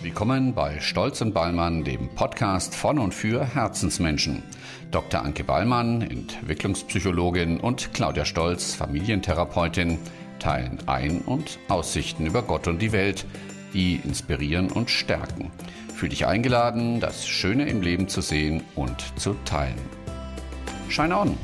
Willkommen bei Stolz und Ballmann, dem Podcast von und für Herzensmenschen. Dr. Anke Ballmann, Entwicklungspsychologin, und Claudia Stolz, Familientherapeutin, teilen Ein- und Aussichten über Gott und die Welt, die inspirieren und stärken. Fühl dich eingeladen, das Schöne im Leben zu sehen und zu teilen. Shine on!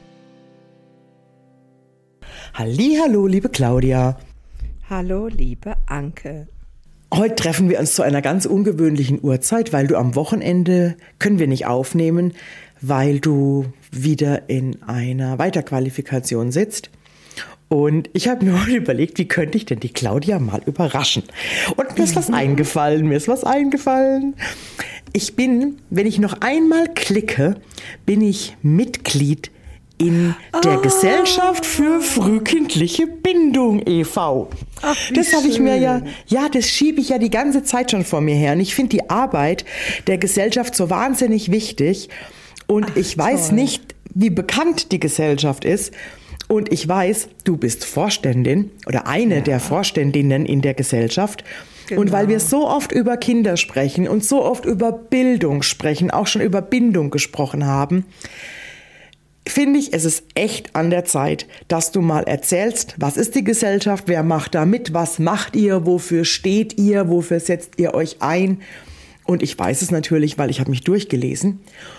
Hallihallo, liebe Claudia. Hallo, liebe Anke. Heute treffen wir uns zu einer ganz ungewöhnlichen Uhrzeit, weil du am Wochenende können wir nicht aufnehmen, weil du wieder in einer Weiterqualifikation sitzt. Und ich habe mir heute überlegt, wie könnte ich denn die Claudia mal überraschen? Und mir ist was eingefallen. Ich bin, wenn ich noch einmal klicke, bin ich Mitglied in der Gesellschaft für frühkindliche Bindung e.V. Ach, das habe ich mir das schiebe ich ja die ganze Zeit schon vor mir her. Und ich finde die Arbeit der Gesellschaft so wahnsinnig wichtig. Und ich weiß nicht, wie bekannt die Gesellschaft ist. Und ich weiß, du bist Vorständin oder eine der Vorständinnen in der Gesellschaft. Genau. Und weil wir so oft über Kinder sprechen und so oft über Bildung sprechen, auch schon über Bindung gesprochen haben, finde ich, es ist echt an der Zeit, dass du mal erzählst, was ist die Gesellschaft, wer macht da mit, was macht ihr, wofür steht ihr, wofür setzt ihr euch ein? Und ich weiß es natürlich, weil ich habe mich durchgelesen.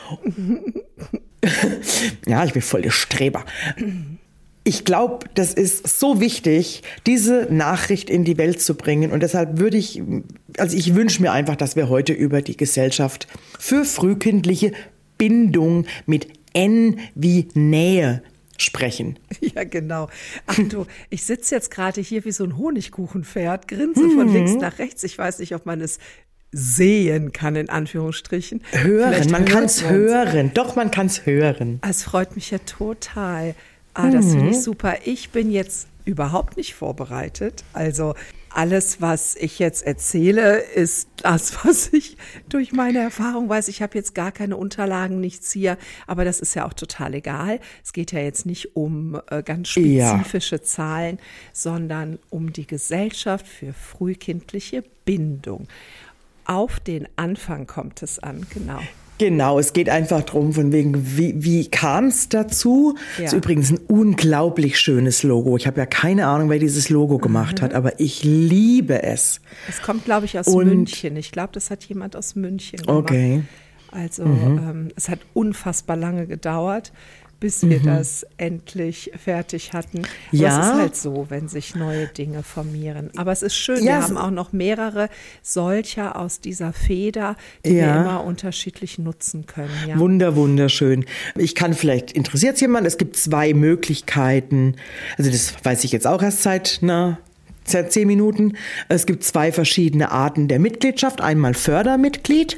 Ja, ich bin voll der Streber. Ich glaube, das ist so wichtig, diese Nachricht in die Welt zu bringen. Und deshalb ich wünsche mir einfach, dass wir heute über die Gesellschaft für frühkindliche Bindung mit N wie Nähe sprechen. Ja, genau. Ach du, ich sitze jetzt gerade hier wie so ein Honigkuchenpferd, grinse von links nach rechts. Ich weiß nicht, ob man es sehen kann, in Anführungsstrichen. Hören, man kann es hören. Doch, man kann es hören. Es freut mich ja total. Das finde ich super. Ich bin jetzt überhaupt nicht vorbereitet. Also alles, was ich jetzt erzähle, ist das, was ich durch meine Erfahrung weiß. Ich habe jetzt gar keine Unterlagen, nichts hier, aber das ist ja auch total egal. Es geht ja jetzt nicht um ganz spezifische Zahlen, sondern um die Gesellschaft für frühkindliche Bindung. Auf den Anfang kommt es an, genau. Genau, es geht einfach darum, von wegen, wie kam es dazu? Ja. Das ist übrigens ein unglaublich schönes Logo. Ich habe ja keine Ahnung, wer dieses Logo gemacht hat, aber ich liebe es. Es kommt, glaube ich, aus München. Ich glaube, das hat jemand aus München gemacht. Okay. Also es hat unfassbar lange gedauert, bis wir das endlich fertig hatten. Aber es ist halt so, wenn sich neue Dinge formieren. Aber es ist schön, wir haben auch noch mehrere solcher aus dieser Feder, die wir immer unterschiedlich nutzen können. Ja. Wunderschön. Interessiert es jemand? Es gibt 2 Möglichkeiten. Also das weiß ich jetzt auch erst seit 10 Minuten. Es gibt 2 verschiedene Arten der Mitgliedschaft. Einmal Fördermitglied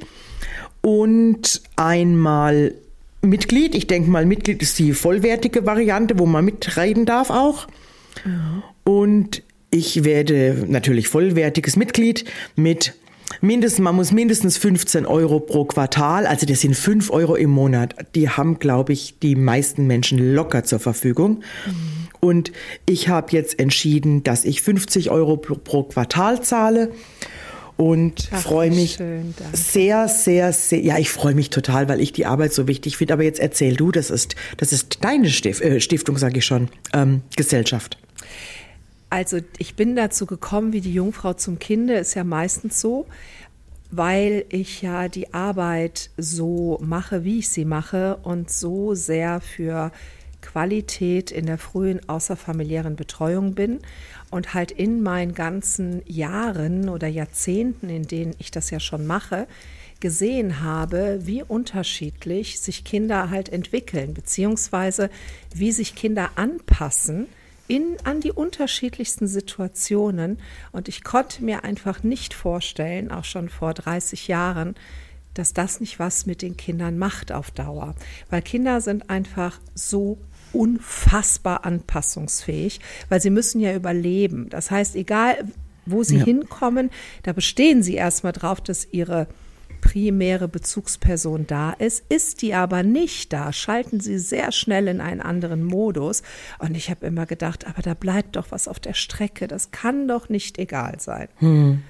und einmal Mitglied. Ich denke mal, Mitglied ist die vollwertige Variante, wo man mitreden darf auch. Mhm. Und ich werde natürlich vollwertiges Mitglied mit man muss mindestens 15 € pro Quartal, also das sind 5 € im Monat. Die haben, glaube ich, die meisten Menschen locker zur Verfügung. Mhm. Und ich habe jetzt entschieden, dass ich 50 € pro Quartal zahle. Und freue mich sehr, ja, ich freue mich total, weil ich die Arbeit so wichtig finde. Aber jetzt erzähl du, das ist deine Stiftung, sage ich schon, Gesellschaft. Also ich bin dazu gekommen, wie die Jungfrau zum Kinde, ist ja meistens so, weil ich ja die Arbeit so mache, wie ich sie mache und so sehr für Qualität in der frühen außerfamiliären Betreuung bin und halt in meinen ganzen Jahren oder Jahrzehnten, in denen ich das ja schon mache, gesehen habe, wie unterschiedlich sich Kinder halt entwickeln, beziehungsweise wie sich Kinder anpassen an die unterschiedlichsten Situationen. Und ich konnte mir einfach nicht vorstellen, auch schon vor 30 Jahren, dass das nicht was mit den Kindern macht auf Dauer. Weil Kinder sind einfach so unfassbar anpassungsfähig, weil sie müssen ja überleben. Das heißt, egal wo sie hinkommen, da bestehen sie erstmal drauf, dass ihre primäre Bezugsperson da ist die aber nicht da, schalten sie sehr schnell in einen anderen Modus. Und ich habe immer gedacht, aber da bleibt doch was auf der Strecke, das kann doch nicht egal sein.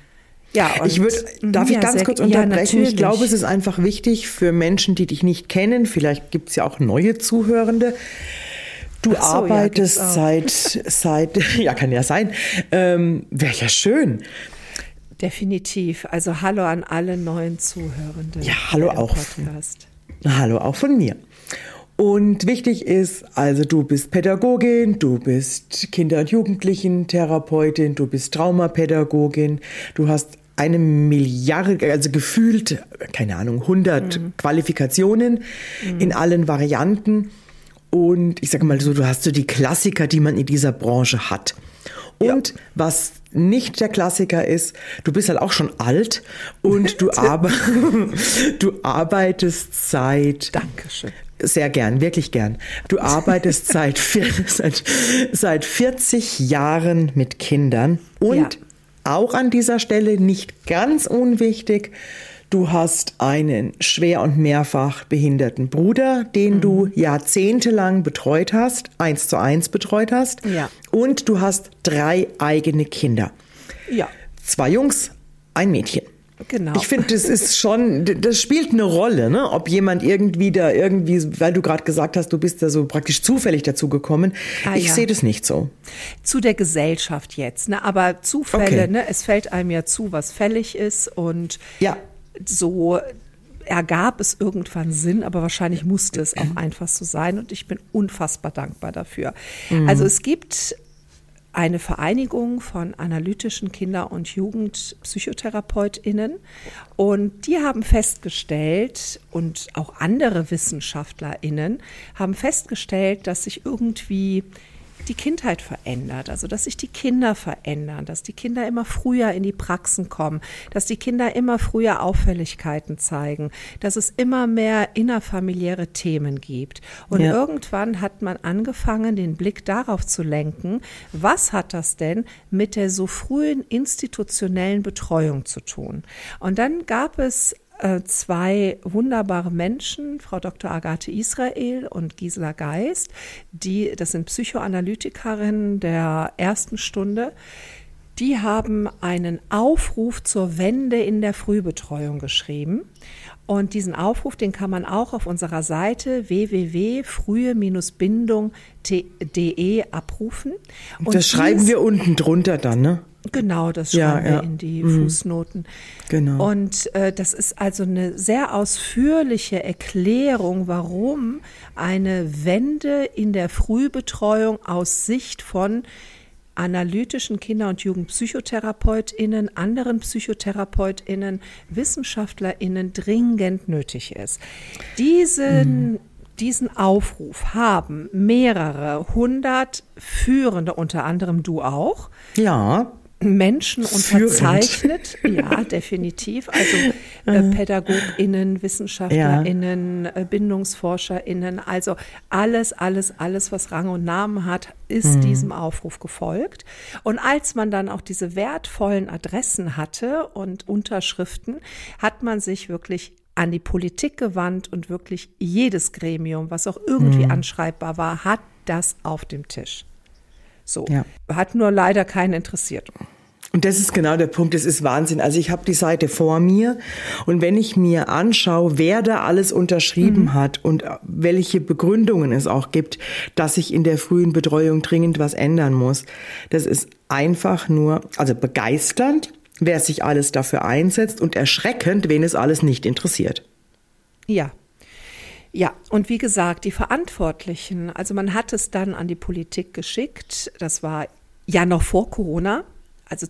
Ja, darf ich ganz kurz unterbrechen? Ich glaube, es ist einfach wichtig für Menschen, die dich nicht kennen, vielleicht gibt es ja auch neue Zuhörende. Du arbeitest seit, ja, kann ja sein, wäre ja schön. Definitiv. Also hallo an alle neuen Zuhörenden. Ja, hallo auch. Hallo auch von mir. Und wichtig ist, also du bist Pädagogin, du bist Kinder- und Jugendlichen-Therapeutin, du bist Traumapädagogin, du hast 1 Milliarde, also gefühlt, keine Ahnung, 100 Qualifikationen in allen Varianten. Und ich sage mal so, du hast so die Klassiker, die man in dieser Branche hat. Und was nicht der Klassiker ist, du bist halt auch schon alt und du arbeitest seit... Dankeschön. Sehr gern, wirklich gern. Du arbeitest seit 40 Jahren mit Kindern und auch an dieser Stelle nicht ganz unwichtig, du hast einen schwer und mehrfach behinderten Bruder, den du jahrzehntelang betreut hast, 1:1 betreut hast. Ja. Und du hast 3 eigene Kinder. Ja. 2 Jungs, 1 Mädchen. Genau. Ich finde, das spielt eine Rolle, ne? Ob jemand weil du gerade gesagt hast, du bist da so praktisch zufällig dazu gekommen. Ich sehe das nicht so. Zu der Gesellschaft jetzt, ne? Aber Zufälle, ne? Es fällt einem ja zu, was fällig ist und so ergab es irgendwann Sinn, aber wahrscheinlich musste es auch einfach so sein und ich bin unfassbar dankbar dafür. Also es gibt eine Vereinigung von analytischen Kinder- und JugendpsychotherapeutInnen und die haben festgestellt und auch andere WissenschaftlerInnen haben festgestellt, dass sich irgendwie die Kindheit verändert, also dass sich die Kinder verändern, dass die Kinder immer früher in die Praxen kommen, dass die Kinder immer früher Auffälligkeiten zeigen, dass es immer mehr innerfamiliäre Themen gibt. Und irgendwann hat man angefangen, den Blick darauf zu lenken, was hat das denn mit der so frühen institutionellen Betreuung zu tun? Und dann gab es 2 wunderbare Menschen, Frau Dr. Agathe Israel und Gisela Geist, das sind Psychoanalytikerinnen der ersten Stunde, die haben einen Aufruf zur Wende in der Frühbetreuung geschrieben. Und diesen Aufruf, den kann man auch auf unserer Seite www.frühe-bindung.de abrufen. Und das schreiben wir unten drunter dann, ne? Genau, das schreiben wir in die Fußnoten. Genau. Und das ist also eine sehr ausführliche Erklärung, warum eine Wende in der Frühbetreuung aus Sicht von analytischen Kinder- und JugendpsychotherapeutInnen, anderen PsychotherapeutInnen, WissenschaftlerInnen dringend nötig ist. Diesen Aufruf haben mehrere 100 Führende, unter anderem du auch, Menschen unterzeichnet, ja, definitiv, also PädagogInnen, WissenschaftlerInnen, BindungsforscherInnen, also alles, was Rang und Namen hat, ist diesem Aufruf gefolgt. Und als man dann auch diese wertvollen Adressen hatte und Unterschriften, hat man sich wirklich an die Politik gewandt und wirklich jedes Gremium, was auch irgendwie anschreibbar war, hat das auf dem Tisch. So, hat nur leider keinen interessiert. Und das ist genau der Punkt, das ist Wahnsinn. Also ich habe die Seite vor mir und wenn ich mir anschaue, wer da alles unterschrieben hat und welche Begründungen es auch gibt, dass sich in der frühen Betreuung dringend was ändern muss, das ist einfach nur, also begeisternd, wer sich alles dafür einsetzt und erschreckend, wen es alles nicht interessiert. Ja. Ja, und wie gesagt, die Verantwortlichen, also man hat es dann an die Politik geschickt, das war ja noch vor Corona, also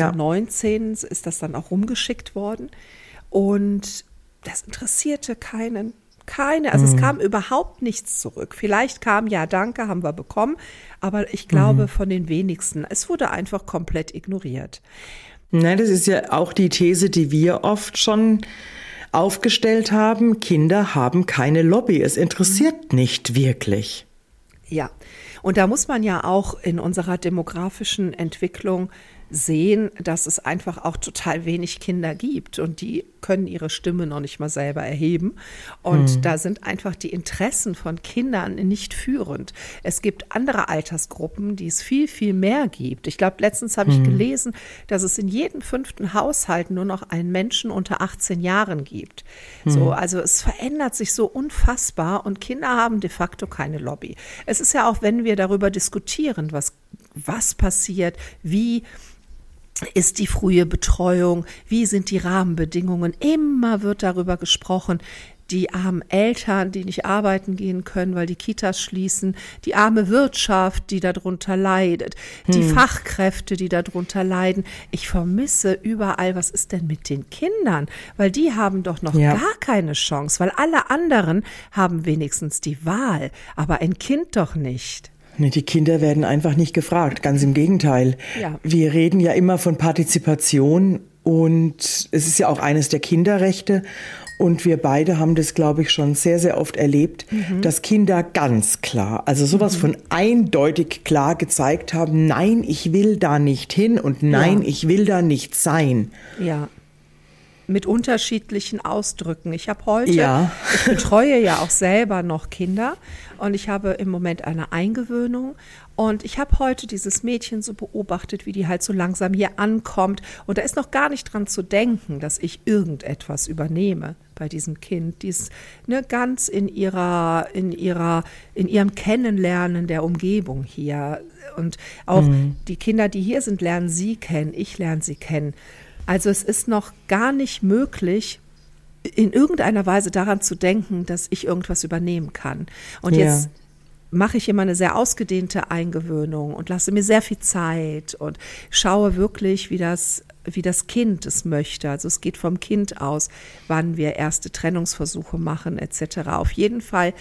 2019 ist das dann auch rumgeschickt worden und das interessierte keinen. Also es kam überhaupt nichts zurück. Vielleicht kam, ja, danke, haben wir bekommen, aber ich glaube von den wenigsten. Es wurde einfach komplett ignoriert. Nein, das ist ja auch die These, die wir oft schon aufgestellt haben. Kinder haben keine Lobby. Es interessiert nicht wirklich. Ja, und da muss man ja auch in unserer demografischen Entwicklung sehen, dass es einfach auch total wenig Kinder gibt und die können ihre Stimme noch nicht mal selber erheben. Und da sind einfach die Interessen von Kindern nicht führend. Es gibt andere Altersgruppen, die es viel, viel mehr gibt. Ich glaube, letztens habe ich gelesen, dass es in jedem 5. Haushalt nur noch einen Menschen unter 18 Jahren gibt. So, also es verändert sich so unfassbar und Kinder haben de facto keine Lobby. Es ist ja auch, wenn wir darüber diskutieren, was passiert, wie ist die frühe Betreuung, wie sind die Rahmenbedingungen, immer wird darüber gesprochen, die armen Eltern, die nicht arbeiten gehen können, weil die Kitas schließen, die arme Wirtschaft, die darunter leidet, die Fachkräfte, die darunter leiden. Ich vermisse überall, was ist denn mit den Kindern? Weil die haben doch noch gar keine Chance, weil alle anderen haben wenigstens die Wahl, aber ein Kind doch nicht. Nee, die Kinder werden einfach nicht gefragt, ganz im Gegenteil. Ja. Wir reden ja immer von Partizipation und es ist ja auch eines der Kinderrechte. Und wir beide haben das, glaube ich, schon sehr, sehr oft erlebt, dass Kinder ganz klar, also sowas von eindeutig klar gezeigt haben, nein, ich will da nicht hin und nein, ich will da nicht sein. Ja. Mit unterschiedlichen Ausdrücken. Ich betreue ja auch selber noch Kinder und ich habe im Moment eine Eingewöhnung und ich habe heute dieses Mädchen so beobachtet, wie die halt so langsam hier ankommt und da ist noch gar nicht dran zu denken, dass ich irgendetwas übernehme bei diesem Kind. Die ist ganz in ihrem Kennenlernen der Umgebung hier und auch die Kinder, die hier sind, lernen sie kennen, ich lerne sie kennen. Also es ist noch gar nicht möglich, in irgendeiner Weise daran zu denken, dass ich irgendwas übernehmen kann. Und jetzt mache ich immer eine sehr ausgedehnte Eingewöhnung und lasse mir sehr viel Zeit und schaue wirklich, wie das Kind es möchte. Also es geht vom Kind aus, wann wir erste Trennungsversuche machen etc. Auf jeden Fall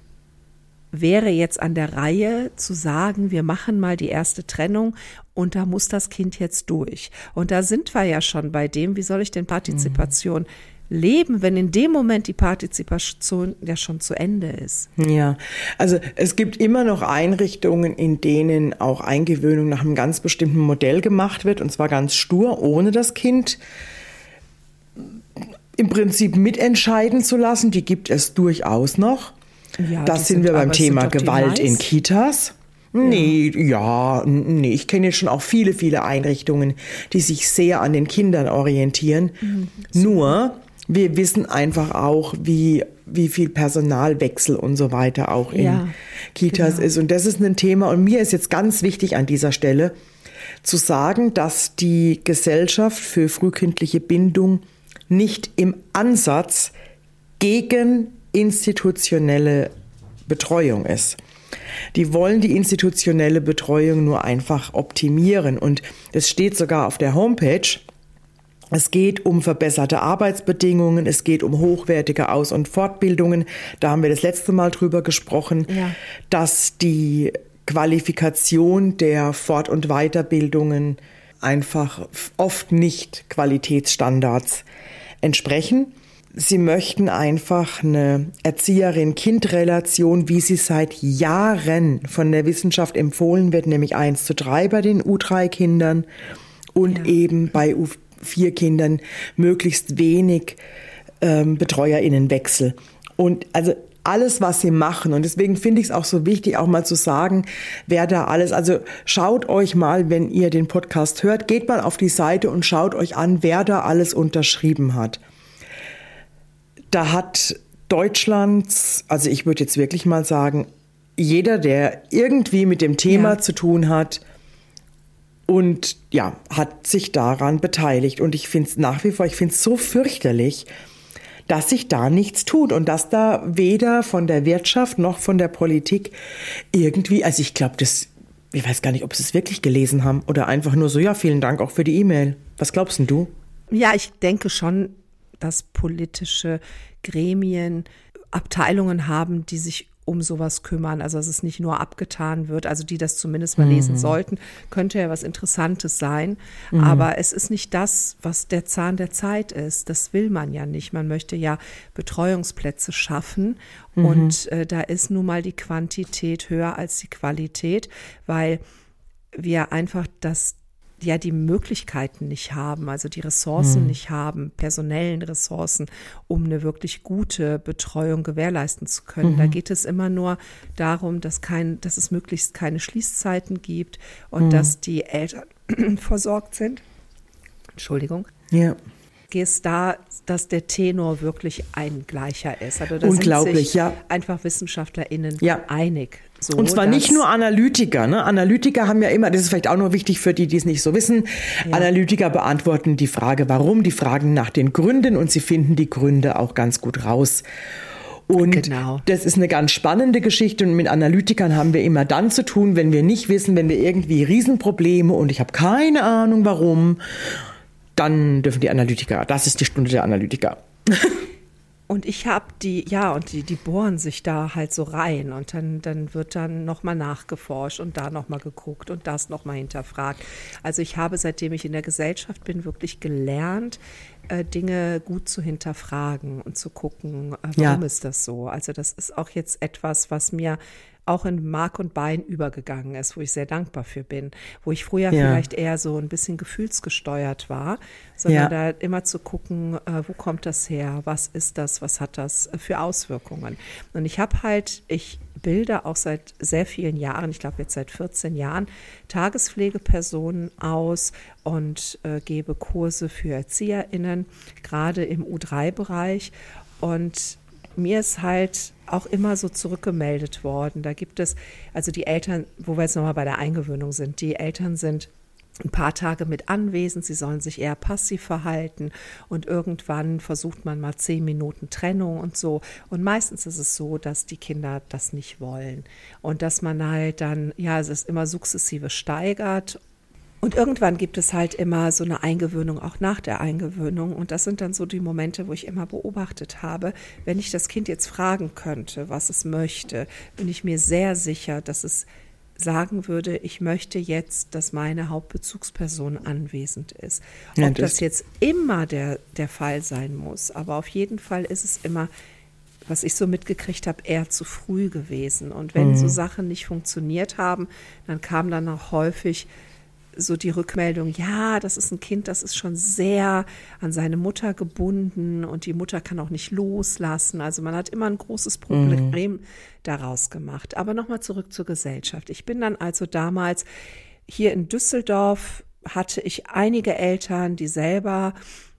wäre jetzt an der Reihe zu sagen, wir machen mal die erste Trennung und da muss das Kind jetzt durch. Und da sind wir ja schon bei dem, wie soll ich denn Partizipation leben, wenn in dem Moment die Partizipation ja schon zu Ende ist? Ja, also es gibt immer noch Einrichtungen, in denen auch Eingewöhnung nach einem ganz bestimmten Modell gemacht wird, und zwar ganz stur, ohne das Kind im Prinzip mitentscheiden zu lassen. Die gibt es durchaus noch. Ja, das sind wir beim Thema Gewalt in Kitas. Nee, ich kenne jetzt schon auch viele, viele Einrichtungen, die sich sehr an den Kindern orientieren. Nur, wir wissen einfach auch, wie viel Personalwechsel und so weiter auch in Kitas ist. Und das ist ein Thema. Und mir ist jetzt ganz wichtig an dieser Stelle zu sagen, dass die Gesellschaft für frühkindliche Bindung nicht im Ansatz gegen institutionelle Betreuung ist. Die wollen die institutionelle Betreuung nur einfach optimieren. Und es steht sogar auf der Homepage, es geht um verbesserte Arbeitsbedingungen, es geht um hochwertige Aus- und Fortbildungen. Da haben wir das letzte Mal drüber gesprochen, dass die Qualifikation der Fort- und Weiterbildungen einfach oft nicht Qualitätsstandards entsprechen. Sie möchten einfach eine Erzieherin-Kind-Relation, wie sie seit Jahren von der Wissenschaft empfohlen wird, nämlich 1:3 bei den U3-Kindern und eben bei U4-Kindern möglichst wenig BetreuerInnenwechsel. Und also alles, was sie machen. Und deswegen finde ich es auch so wichtig, auch mal zu sagen, wer da alles, also schaut euch mal, wenn ihr den Podcast hört, geht mal auf die Seite und schaut euch an, wer da alles unterschrieben hat. Da hat Deutschlands, also ich würde jetzt wirklich mal sagen, jeder, der irgendwie mit dem Thema zu tun hat und hat sich daran beteiligt. Und ich finde es nach wie vor, ich finde es so fürchterlich, dass sich da nichts tut und dass da weder von der Wirtschaft noch von der Politik irgendwie, also ich glaube, ich weiß gar nicht, ob sie es wirklich gelesen haben oder einfach nur so, vielen Dank auch für die E-Mail. Was glaubst denn du? Ja, ich denke schon, dass politische Gremien Abteilungen haben, die sich um sowas kümmern, also dass es nicht nur abgetan wird, also die das zumindest mal lesen sollten, könnte ja was Interessantes sein, aber es ist nicht das, was der Zahn der Zeit ist, das will man ja nicht, man möchte ja Betreuungsplätze schaffen und da ist nun mal die Quantität höher als die Qualität, weil wir einfach das ja die Möglichkeiten nicht haben, also die Ressourcen nicht haben, personellen Ressourcen, um eine wirklich gute Betreuung gewährleisten zu können. Da geht es immer nur darum, dass es möglichst keine Schließzeiten gibt und dass die Eltern versorgt sind. Entschuldigung. Ja. Ist da, dass der Tenor wirklich ein gleicher ist. Also da unglaublich, sind sich einfach WissenschaftlerInnen einig. So, und zwar nicht nur Analytiker. Ne? Analytiker haben ja immer, das ist vielleicht auch noch wichtig für die, die es nicht so wissen, Analytiker beantworten die Frage, warum, die fragen nach den Gründen und sie finden die Gründe auch ganz gut raus. Und das ist eine ganz spannende Geschichte und mit Analytikern haben wir immer dann zu tun, wenn wir nicht wissen, wenn wir irgendwie Riesenprobleme und ich habe keine Ahnung warum, dann dürfen die Analytiker, das ist die Stunde der Analytiker. Und ich habe die bohren sich da halt so rein und dann wird dann nochmal nachgeforscht und da nochmal geguckt und das nochmal hinterfragt. Also ich habe, seitdem ich in der Gesellschaft bin, wirklich gelernt, Dinge gut zu hinterfragen und zu gucken, warum ist das so. Also das ist auch jetzt etwas, was mir auch in Mark und Bein übergegangen ist, wo ich sehr dankbar für bin, wo ich früher vielleicht eher so ein bisschen gefühlsgesteuert war, sondern da immer zu gucken, wo kommt das her, was ist das, was hat das für Auswirkungen. Und ich bilde auch seit sehr vielen Jahren, ich glaube jetzt seit 14 Jahren, Tagespflegepersonen aus und gebe Kurse für ErzieherInnen, gerade im U3-Bereich. Und mir ist halt auch immer so zurückgemeldet worden. Da gibt es, also die Eltern, wo wir jetzt nochmal bei der Eingewöhnung sind, die Eltern sind ein paar Tage mit anwesend, sie sollen sich eher passiv verhalten und irgendwann versucht man mal 10 Minuten Trennung und so. Und meistens ist es so, dass die Kinder das nicht wollen und dass man halt dann, es ist immer sukzessive steigert. Und irgendwann gibt es halt immer so eine Eingewöhnung, auch nach der Eingewöhnung. Und das sind dann so die Momente, wo ich immer beobachtet habe, wenn ich das Kind jetzt fragen könnte, was es möchte, bin ich mir sehr sicher, dass es sagen würde, ich möchte jetzt, dass meine Hauptbezugsperson anwesend ist. Ob das jetzt immer der Fall sein muss, aber auf jeden Fall ist es immer, was ich so mitgekriegt habe, eher zu früh gewesen. Und wenn so Sachen nicht funktioniert haben, dann kam dann auch häufig so die Rückmeldung, das ist ein Kind, das ist schon sehr an seine Mutter gebunden und die Mutter kann auch nicht loslassen. Also man hat immer ein großes Problem daraus gemacht. Aber nochmal zurück zur Gesellschaft. Ich bin dann also damals hier in Düsseldorf, hatte ich einige Eltern, die selber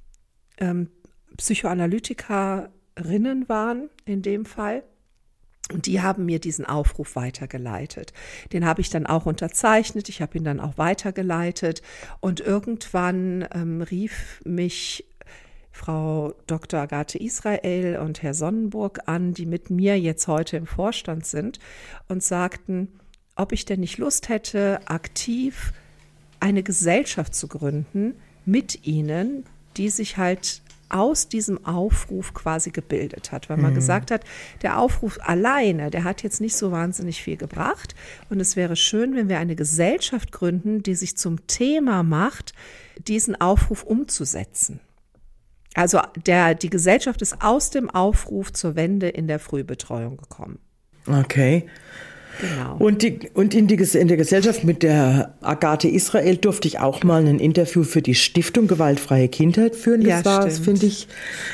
Psychoanalytikerinnen waren in dem Fall. Und die haben mir diesen Aufruf weitergeleitet. Den habe ich dann auch unterzeichnet. Ich habe ihn dann auch weitergeleitet. Und irgendwann rief mich Frau Dr. Agathe Israel und Herr Sonnenburg an, die mit mir jetzt heute im Vorstand sind und sagten, ob ich denn nicht Lust hätte, aktiv eine Gesellschaft zu gründen mit ihnen, die sich halt aus diesem Aufruf quasi gebildet hat, weil man gesagt hat, der Aufruf alleine, der hat jetzt nicht so wahnsinnig viel gebracht und es wäre schön, wenn wir eine Gesellschaft gründen, die sich zum Thema macht, diesen Aufruf umzusetzen. Also die Gesellschaft ist aus dem Aufruf zur Wende in der Frühbetreuung gekommen. Okay. Genau. Und in der Gesellschaft mit der Agathe Israel durfte ich auch mal ein Interview für die Stiftung Gewaltfreie Kindheit führen. Das finde ich,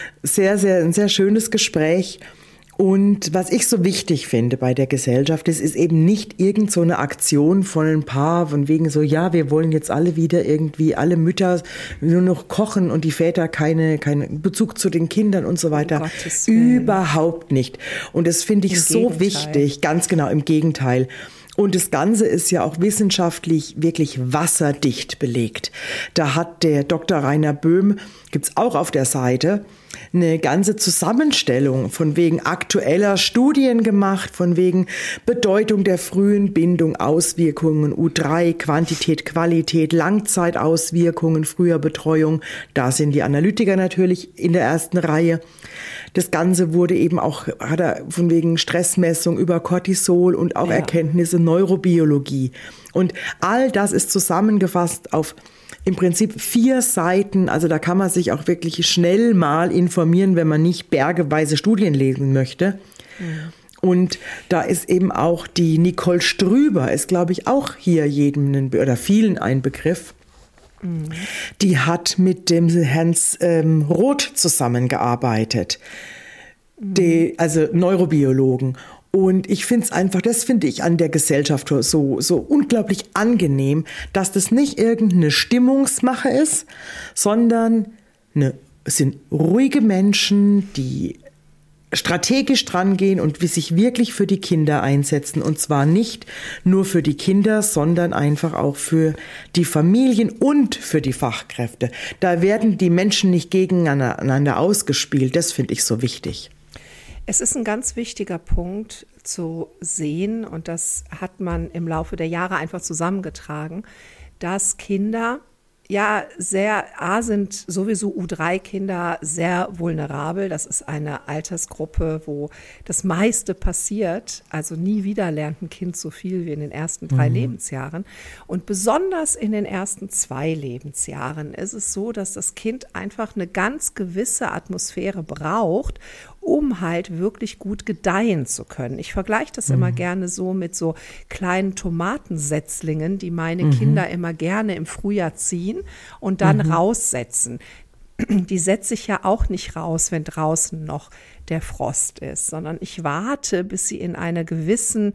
ein sehr schönes Gespräch. Und was ich so wichtig finde bei der Gesellschaft, es ist eben nicht irgend so eine Aktion von ein paar, von wegen so, wir wollen jetzt alle wieder irgendwie, alle Mütter nur noch kochen und die Väter keinen Bezug zu den Kindern und so weiter. Um Gottes Willen. Überhaupt nicht. Und das finde ich so wichtig, ganz genau im Gegenteil. Und das Ganze ist ja auch wissenschaftlich wirklich wasserdicht belegt. Da hat der Dr. Rainer Böhm, gibt's auch auf der Seite, eine ganze Zusammenstellung von wegen aktueller Studien gemacht, von wegen Bedeutung der frühen Bindung, Auswirkungen, U3, Quantität, Qualität, Langzeitauswirkungen, früher Betreuung. Da sind die Analytiker natürlich in der ersten Reihe. Das Ganze wurde eben auch, hat er von wegen Stressmessung über Cortisol und auch Erkenntnisse Neurobiologie. Und all das ist zusammengefasst auf im Prinzip 4 Seiten, also da kann man sich auch wirklich schnell mal informieren, wenn man nicht bergeweise Studien lesen möchte. Ja. Und da ist eben auch die Nicole Strüber, ist glaube ich auch hier jedem oder vielen ein Begriff. Die hat mit dem Hans Roth zusammengearbeitet, also Neurobiologen. Und ich finde es einfach, das finde ich an der Gesellschaft so unglaublich angenehm, dass das nicht irgendeine Stimmungsmache ist, sondern es sind ruhige Menschen, die strategisch drangehen und sich wirklich für die Kinder einsetzen. Und zwar nicht nur für die Kinder, sondern einfach auch für die Familien und für die Fachkräfte. Da werden die Menschen nicht gegeneinander ausgespielt. Das finde ich so wichtig. Es ist ein ganz wichtiger Punkt zu sehen, und das hat man im Laufe der Jahre einfach zusammengetragen, dass Kinder sind sowieso U3-Kinder sehr vulnerabel. Das ist eine Altersgruppe, wo das meiste passiert. Also nie wieder lernt ein Kind so viel wie in den ersten 3 Lebensjahren. Und besonders in den ersten 2 Lebensjahren ist es so, dass das Kind einfach eine ganz gewisse Atmosphäre braucht, um halt wirklich gut gedeihen zu können. Ich vergleiche das immer gerne so mit so kleinen Tomatensetzlingen, die meine Kinder immer gerne im Frühjahr ziehen und dann raussetzen. Die setze ich ja auch nicht raus, wenn draußen noch der Frost ist, sondern ich warte, bis sie eine gewisse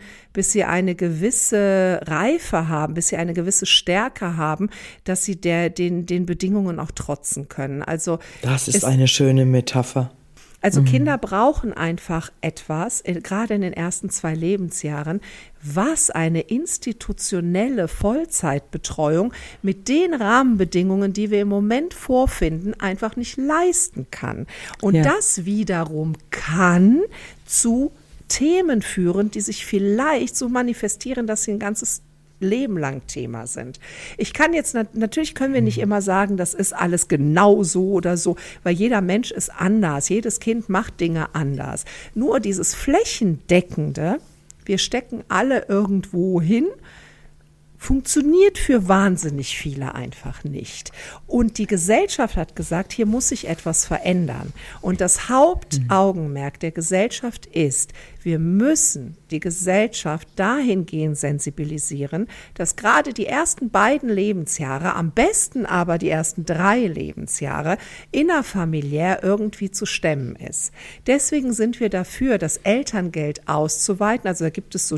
Reife haben, bis sie eine gewisse Stärke haben, dass sie den Bedingungen auch trotzen können. Also das ist eine schöne Metapher. Also Kinder brauchen einfach etwas, gerade in den ersten 2 Lebensjahren, was eine institutionelle Vollzeitbetreuung mit den Rahmenbedingungen, die wir im Moment vorfinden, einfach nicht leisten kann. Und das wiederum kann zu Themen führen, die sich vielleicht so manifestieren, dass sie ein ganzes Leben lang Thema sind. Natürlich können wir nicht immer sagen, das ist alles genau so oder so, weil jeder Mensch ist anders, jedes Kind macht Dinge anders. Nur dieses flächendeckende, wir stecken alle irgendwo hin, funktioniert für wahnsinnig viele einfach nicht. Und die Gesellschaft hat gesagt, hier muss sich etwas verändern. Und das Hauptaugenmerk der Gesellschaft ist, wir müssen die Gesellschaft dahingehend sensibilisieren, dass gerade die ersten 2 Lebensjahre, am besten aber die ersten 3 Lebensjahre, innerfamiliär irgendwie zu stemmen ist. Deswegen sind wir dafür, das Elterngeld auszuweiten. Also da gibt es so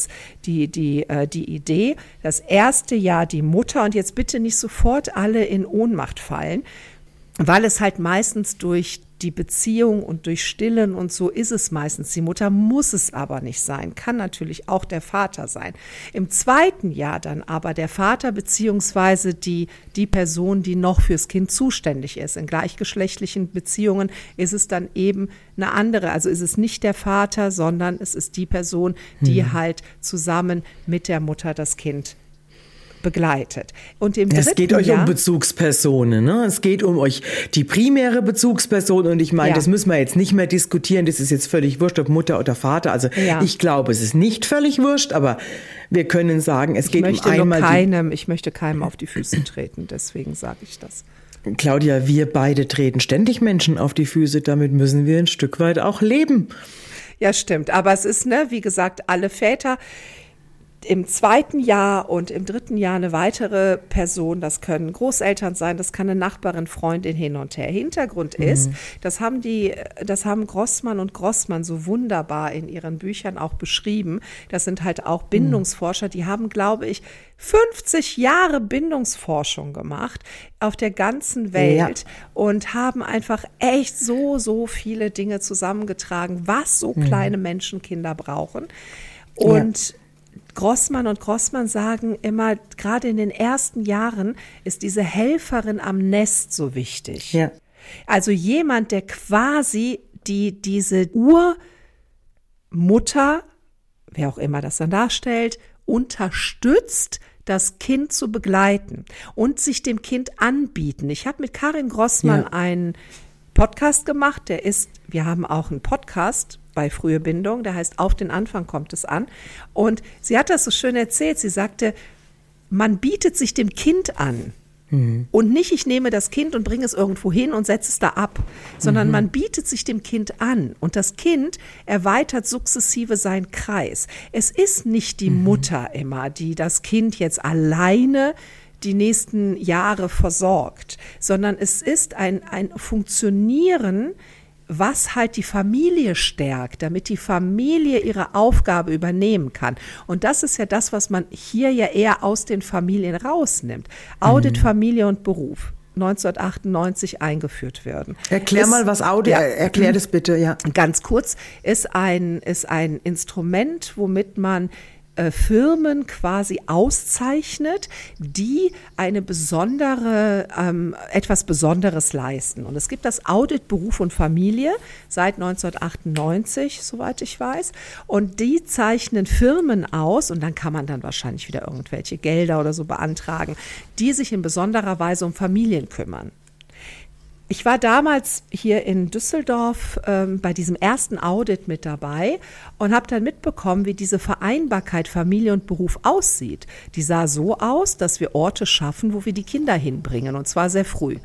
die Idee, das erste Jahr die Mutter, und jetzt bitte nicht sofort alle in Ohnmacht fallen, weil es halt meistens durch die Beziehung und durch Stillen und so ist es meistens die Mutter, muss es aber nicht sein, kann natürlich auch der Vater sein. Im 2. Jahr dann aber der Vater beziehungsweise die Person, die noch fürs Kind zuständig ist. In gleichgeschlechtlichen Beziehungen ist es dann eben eine andere, also ist es nicht der Vater, sondern es ist die Person, die halt zusammen mit der Mutter das Kind begleitet. Und es geht euch um Bezugspersonen, ne? Es geht um euch die primäre Bezugsperson, und ich meine, das müssen wir jetzt nicht mehr diskutieren, das ist jetzt völlig wurscht, ob Mutter oder Vater, also ich glaube, es ist nicht völlig wurscht, aber wir können sagen, es geht um einmal... Ich möchte keinem auf die Füße treten, deswegen sage ich das. Claudia, wir beide treten ständig Menschen auf die Füße, damit müssen wir ein Stück weit auch leben. Ja, stimmt, aber es ist, wie gesagt, alle Väter im 2. Jahr und im 3. Jahr eine weitere Person, das können Großeltern sein, das kann eine Nachbarin, Freundin, hin und her. Hintergrund ist, das haben Grossmann und Grossmann so wunderbar in ihren Büchern auch beschrieben. Das sind halt auch Bindungsforscher, die haben, glaube ich, 50 Jahre Bindungsforschung gemacht auf der ganzen Welt und haben einfach echt so viele Dinge zusammengetragen, was so kleine Menschenkinder brauchen. Und Grossmann und Grossmann sagen immer, gerade in den ersten Jahren ist diese Helferin am Nest so wichtig. Ja. Also jemand, der quasi diese Urmutter, wer auch immer das dann darstellt, unterstützt, das Kind zu begleiten und sich dem Kind anbieten. Ich habe mit Karin Grossmann einen Podcast gemacht, wir haben auch einen Podcast bei Frühe Bindung, der heißt Auf den Anfang kommt es an. Und sie hat das so schön erzählt, sie sagte, man bietet sich dem Kind an. Und nicht, ich nehme das Kind und bringe es irgendwo hin und setze es da ab, sondern man bietet sich dem Kind an und das Kind erweitert sukzessive seinen Kreis. Es ist nicht die Mutter immer, die das Kind jetzt alleine die nächsten Jahre versorgt, sondern es ist ein Funktionieren, was halt die Familie stärkt, damit die Familie ihre Aufgabe übernehmen kann. Und das ist ja das, was man hier ja eher aus den Familien rausnimmt. Audit, Familie und Beruf. 1998 eingeführt werden. Erklär mal, was Audit, erklär das bitte, ja. Ganz kurz, ist ein Instrument, womit man Firmen quasi auszeichnet, die eine besondere, etwas Besonderes leisten. Und es gibt das Audit Beruf und Familie seit 1998, soweit ich weiß. Und die zeichnen Firmen aus, und dann kann man dann wahrscheinlich wieder irgendwelche Gelder oder so beantragen, die sich in besonderer Weise um Familien kümmern. Ich war damals hier in Düsseldorf bei diesem ersten Audit mit dabei und habe dann mitbekommen, wie diese Vereinbarkeit Familie und Beruf aussieht. Die sah so aus, dass wir Orte schaffen, wo wir die Kinder hinbringen, und zwar sehr früh.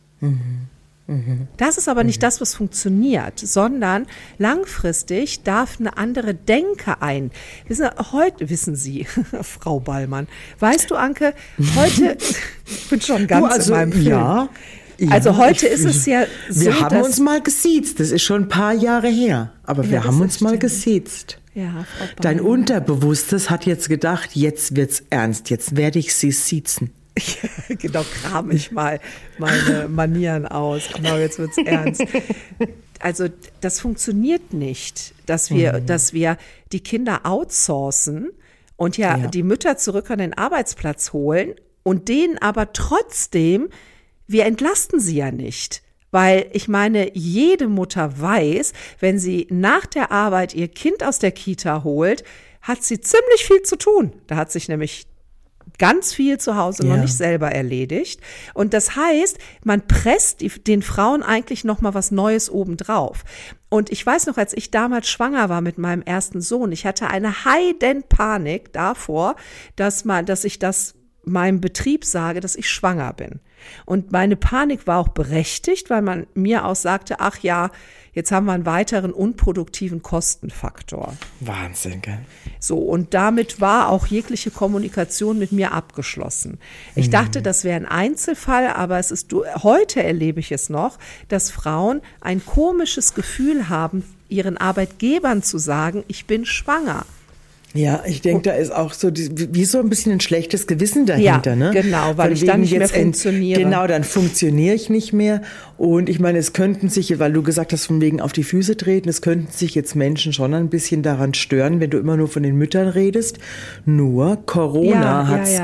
Das ist aber nicht das, was funktioniert, sondern langfristig darf eine andere Denke ein. Heute, wissen Sie, Frau Ballmann, weißt du, Anke, heute, ich bin schon ganz in meinem Film. Ja. Also heute ist es ja so, wir haben uns mal gesiezt, das ist schon ein paar Jahre her, aber wir haben uns mal gesiezt. Ja, Frau Dein Unterbewusstes hat jetzt gedacht, jetzt wird's ernst, jetzt werde ich sie siezen. Ja, genau, kram ich mal meine Manieren aus. Genau, jetzt wird's ernst. Also das funktioniert nicht, dass wir die Kinder outsourcen und die Mütter zurück an den Arbeitsplatz holen und denen aber trotzdem, wir entlasten sie ja nicht. Weil ich meine, jede Mutter weiß, wenn sie nach der Arbeit ihr Kind aus der Kita holt, hat sie ziemlich viel zu tun. Da hat sich nämlich ganz viel zu Hause noch nicht selber erledigt. Und das heißt, man presst den Frauen eigentlich noch mal was Neues obendrauf. Und ich weiß noch, als ich damals schwanger war mit meinem ersten Sohn, ich hatte eine Heidenpanik davor, dass ich das meinem Betrieb sage, dass ich schwanger bin. Und meine Panik war auch berechtigt, weil man mir auch sagte, ach ja, jetzt haben wir einen weiteren unproduktiven Kostenfaktor. Wahnsinn, gell? So, und damit war auch jegliche Kommunikation mit mir abgeschlossen. Ich dachte, das wäre ein Einzelfall, aber heute erlebe ich es noch, dass Frauen ein komisches Gefühl haben, ihren Arbeitgebern zu sagen, ich bin schwanger. Ja, ich denke, da ist auch so wie so ein bisschen ein schlechtes Gewissen dahinter, ne? Genau, weil ich dann nicht mehr funktioniere. Genau, dann funktioniere ich nicht mehr. Und ich meine, es könnten sich, weil du gesagt hast, von wegen auf die Füße treten, es könnten sich jetzt Menschen schon ein bisschen daran stören, wenn du immer nur von den Müttern redest. Nur Corona hat's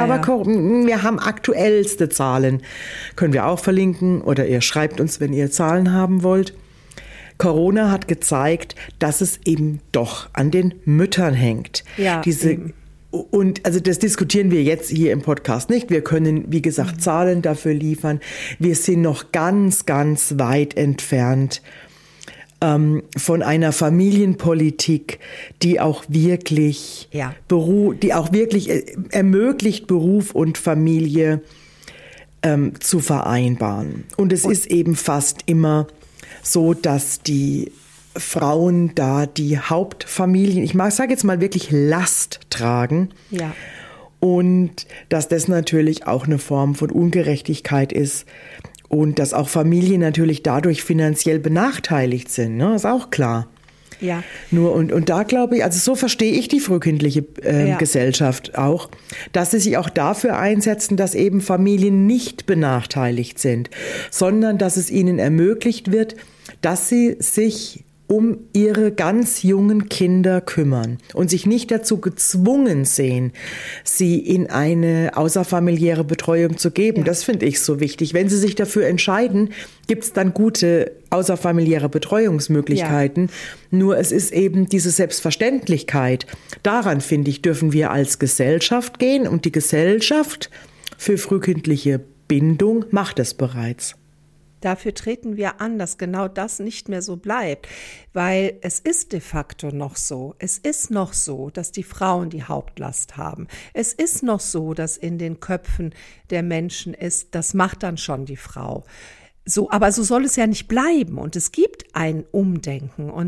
wir haben aktuellste Zahlen. Können wir auch verlinken oder ihr schreibt uns, wenn ihr Zahlen haben wollt. Corona hat gezeigt, dass es eben doch an den Müttern hängt. Ja, und also das diskutieren wir jetzt hier im Podcast nicht. Wir können, wie gesagt, Zahlen dafür liefern. Wir sind noch ganz, ganz weit entfernt von einer Familienpolitik, die auch wirklich ermöglicht, Beruf und Familie zu vereinbaren. Und es ist eben fast immer so, dass die Frauen da die Hauptfamilien, ich sage jetzt mal wirklich Last tragen. Ja. Und dass das natürlich auch eine Form von Ungerechtigkeit ist und dass auch Familien natürlich dadurch finanziell benachteiligt sind, ne? Ist auch klar. Ja. Nur und da glaube ich, also so verstehe ich die frühkindliche Gesellschaft auch, dass sie sich auch dafür einsetzen, dass eben Familien nicht benachteiligt sind, sondern dass es ihnen ermöglicht wird, dass sie sich um ihre ganz jungen Kinder kümmern und sich nicht dazu gezwungen sehen, sie in eine außerfamiliäre Betreuung zu geben. Ja. Das finde ich so wichtig. Wenn sie sich dafür entscheiden, gibt es dann gute außerfamiliäre Betreuungsmöglichkeiten. Ja. Nur es ist eben diese Selbstverständlichkeit. Daran, finde ich, dürfen wir als Gesellschaft gehen und die Gesellschaft für frühkindliche Bindung macht es bereits. Dafür treten wir an, dass genau das nicht mehr so bleibt, weil es ist de facto noch so. Es ist noch so, dass die Frauen die Hauptlast haben. Es ist noch so, dass in den Köpfen der Menschen ist, das macht dann schon die Frau. So, aber so soll es ja nicht bleiben und es gibt ein Umdenken und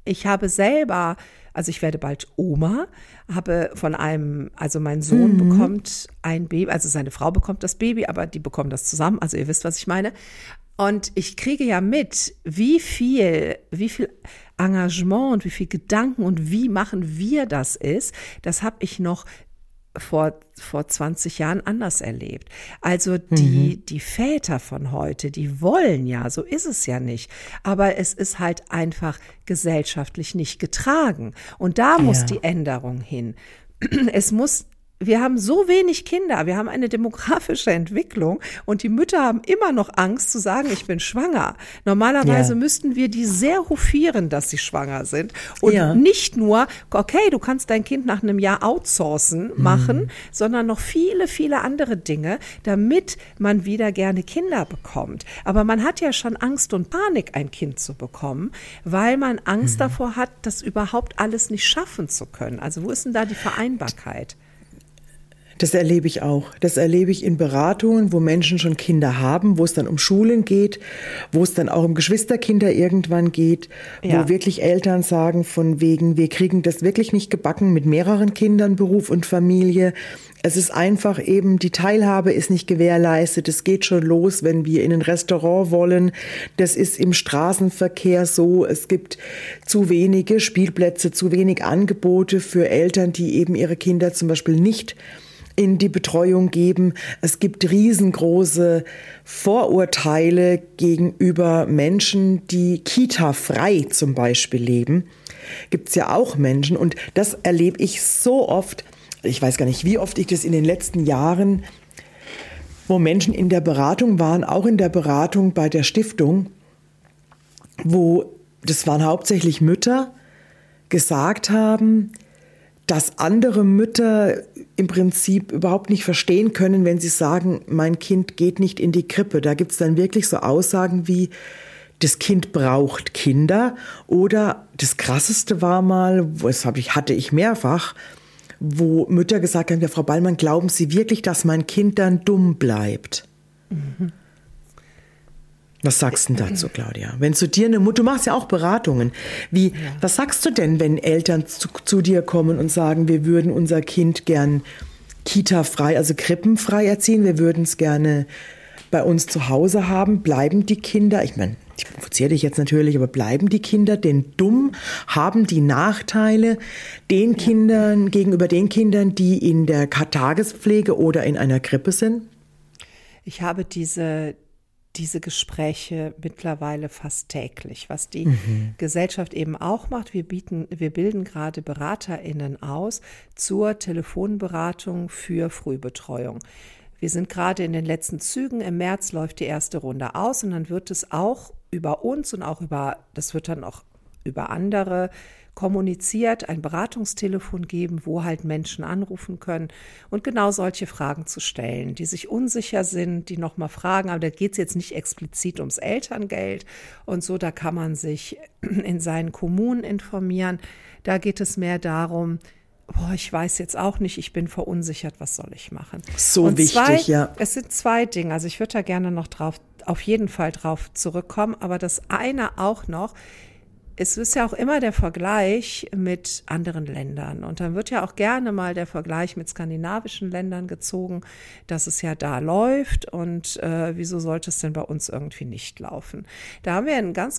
ich habe selber, also ich werde bald Oma, habe also mein Sohn bekommt ein Baby, also seine Frau bekommt das Baby, aber die bekommen das zusammen, also ihr wisst, was ich meine. Und ich kriege ja mit, wie viel Engagement und wie viel Gedanken und wie machen wir das ist. Das habe ich noch vor 20 Jahren anders erlebt. Also die Väter von heute, die wollen ja, so ist es ja nicht. Aber es ist halt einfach gesellschaftlich nicht getragen. Und da muss die Änderung hin. Wir haben so wenig Kinder, wir haben eine demografische Entwicklung und die Mütter haben immer noch Angst zu sagen, ich bin schwanger. Normalerweise müssten wir die sehr hofieren, dass sie schwanger sind und nicht nur, okay, du kannst dein Kind nach einem Jahr outsourcen machen, sondern noch viele, viele andere Dinge, damit man wieder gerne Kinder bekommt. Aber man hat ja schon Angst und Panik, ein Kind zu bekommen, weil man Angst davor hat, das überhaupt alles nicht schaffen zu können. Also wo ist denn da die Vereinbarkeit? Das erlebe ich auch. Das erlebe ich in Beratungen, wo Menschen schon Kinder haben, wo es dann um Schulen geht, wo es dann auch um Geschwisterkinder irgendwann geht, wo wirklich Eltern sagen von wegen, wir kriegen das wirklich nicht gebacken mit mehreren Kindern, Beruf und Familie. Es ist einfach eben, die Teilhabe ist nicht gewährleistet. Es geht schon los, wenn wir in ein Restaurant wollen. Das ist im Straßenverkehr so. Es gibt zu wenige Spielplätze, zu wenig Angebote für Eltern, die eben ihre Kinder zum Beispiel nicht in die Betreuung geben. Es gibt riesengroße Vorurteile gegenüber Menschen, die Kita-frei zum Beispiel leben. Gibt es ja auch Menschen und das erlebe ich so oft. Ich weiß gar nicht, wie oft ich das in den letzten Jahren, wo Menschen in der Beratung waren, auch in der Beratung bei der Stiftung, das waren hauptsächlich Mütter, gesagt haben, dass andere Mütter im Prinzip überhaupt nicht verstehen können, wenn sie sagen, mein Kind geht nicht in die Krippe. Da gibt es dann wirklich so Aussagen wie, das Kind braucht Kinder. Oder das Krasseste war mal, hatte ich mehrfach, wo Mütter gesagt haben, ja, Frau Ballmann, glauben Sie wirklich, dass mein Kind dann dumm bleibt? Was sagst du denn dazu, Claudia? Wenn zu dir du machst ja auch Beratungen. Was sagst du denn, wenn Eltern zu dir kommen und sagen, wir würden unser Kind gern kita-frei, also krippenfrei erziehen, wir würden es gerne bei uns zu Hause haben, bleiben die Kinder, ich meine, ich provoziere dich jetzt natürlich, aber bleiben die Kinder denn dumm, haben die Nachteile gegenüber den Kindern, die in der Tagespflege oder in einer Krippe sind? Ich habe diese Gespräche mittlerweile fast täglich, was die Gesellschaft eben auch macht. Wir bilden gerade BeraterInnen aus zur Telefonberatung für Frühbetreuung. Wir sind gerade in den letzten Zügen. Im März läuft die erste Runde aus und dann wird es auch über uns und auch das wird dann auch über andere kommuniziert, ein Beratungstelefon geben, wo halt Menschen anrufen können und genau solche Fragen zu stellen, die sich unsicher sind, die nochmal fragen, aber da geht es jetzt nicht explizit ums Elterngeld und so, da kann man sich in seinen Kommunen informieren. Da geht es mehr darum, ich weiß jetzt auch nicht, ich bin verunsichert, was soll ich machen? So und wichtig, ja. Es sind zwei Dinge, also ich würde da gerne noch auf jeden Fall drauf zurückkommen, aber das eine auch noch, es ist ja auch immer der Vergleich mit anderen Ländern und dann wird ja auch gerne mal der Vergleich mit skandinavischen Ländern gezogen, dass es ja da läuft und wieso sollte es denn bei uns irgendwie nicht laufen? Da haben wir einen ganz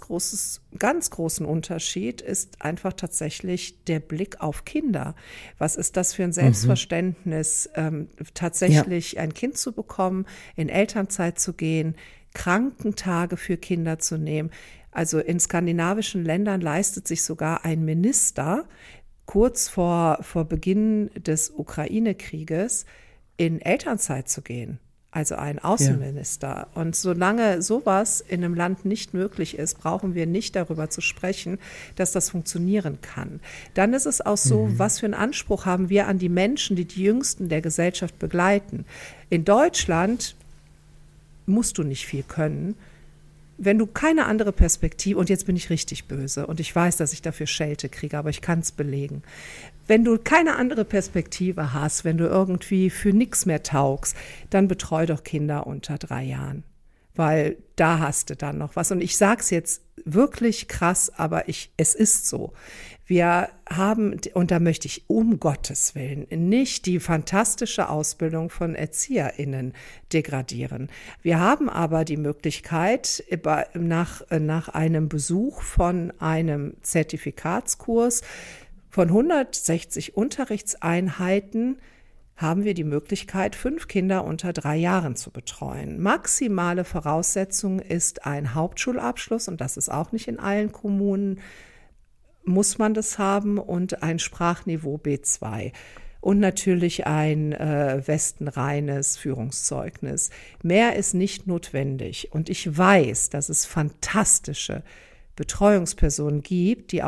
großen Unterschied, ist einfach tatsächlich der Blick auf Kinder. Was ist das für ein Selbstverständnis, tatsächlich ein Kind zu bekommen, in Elternzeit zu gehen, Krankentage für Kinder zu nehmen? Also in skandinavischen Ländern leistet sich sogar ein Minister kurz vor Beginn des Ukraine-Krieges in Elternzeit zu gehen. Also ein Außenminister. Ja. Und solange sowas in einem Land nicht möglich ist, brauchen wir nicht darüber zu sprechen, dass das funktionieren kann. Dann ist es auch so, was für einen Anspruch haben wir an die Menschen, die Jüngsten der Gesellschaft begleiten. In Deutschland musst du nicht viel können. Wenn du keine andere Perspektive, und jetzt bin ich richtig böse und ich weiß, dass ich dafür Schelte kriege, aber ich kann es belegen. Wenn du keine andere Perspektive hast, wenn du irgendwie für nichts mehr taugst, dann betreu doch Kinder unter 3 Jahren. Weil da hast du dann noch was. Und ich sage es jetzt wirklich krass, aber es ist so. Wir haben, und da möchte ich um Gottes Willen nicht die fantastische Ausbildung von ErzieherInnen degradieren. Wir haben aber die Möglichkeit, nach einem Besuch von einem Zertifikatskurs von 160 Unterrichtseinheiten haben wir die Möglichkeit, 5 Kinder unter 3 Jahren zu betreuen. Maximale Voraussetzung ist ein Hauptschulabschluss, und das ist auch nicht in allen Kommunen, muss man das haben, und ein Sprachniveau B2 und natürlich ein westenreines Führungszeugnis. Mehr ist nicht notwendig, und ich weiß, dass es fantastische Betreuungspersonen gibt, die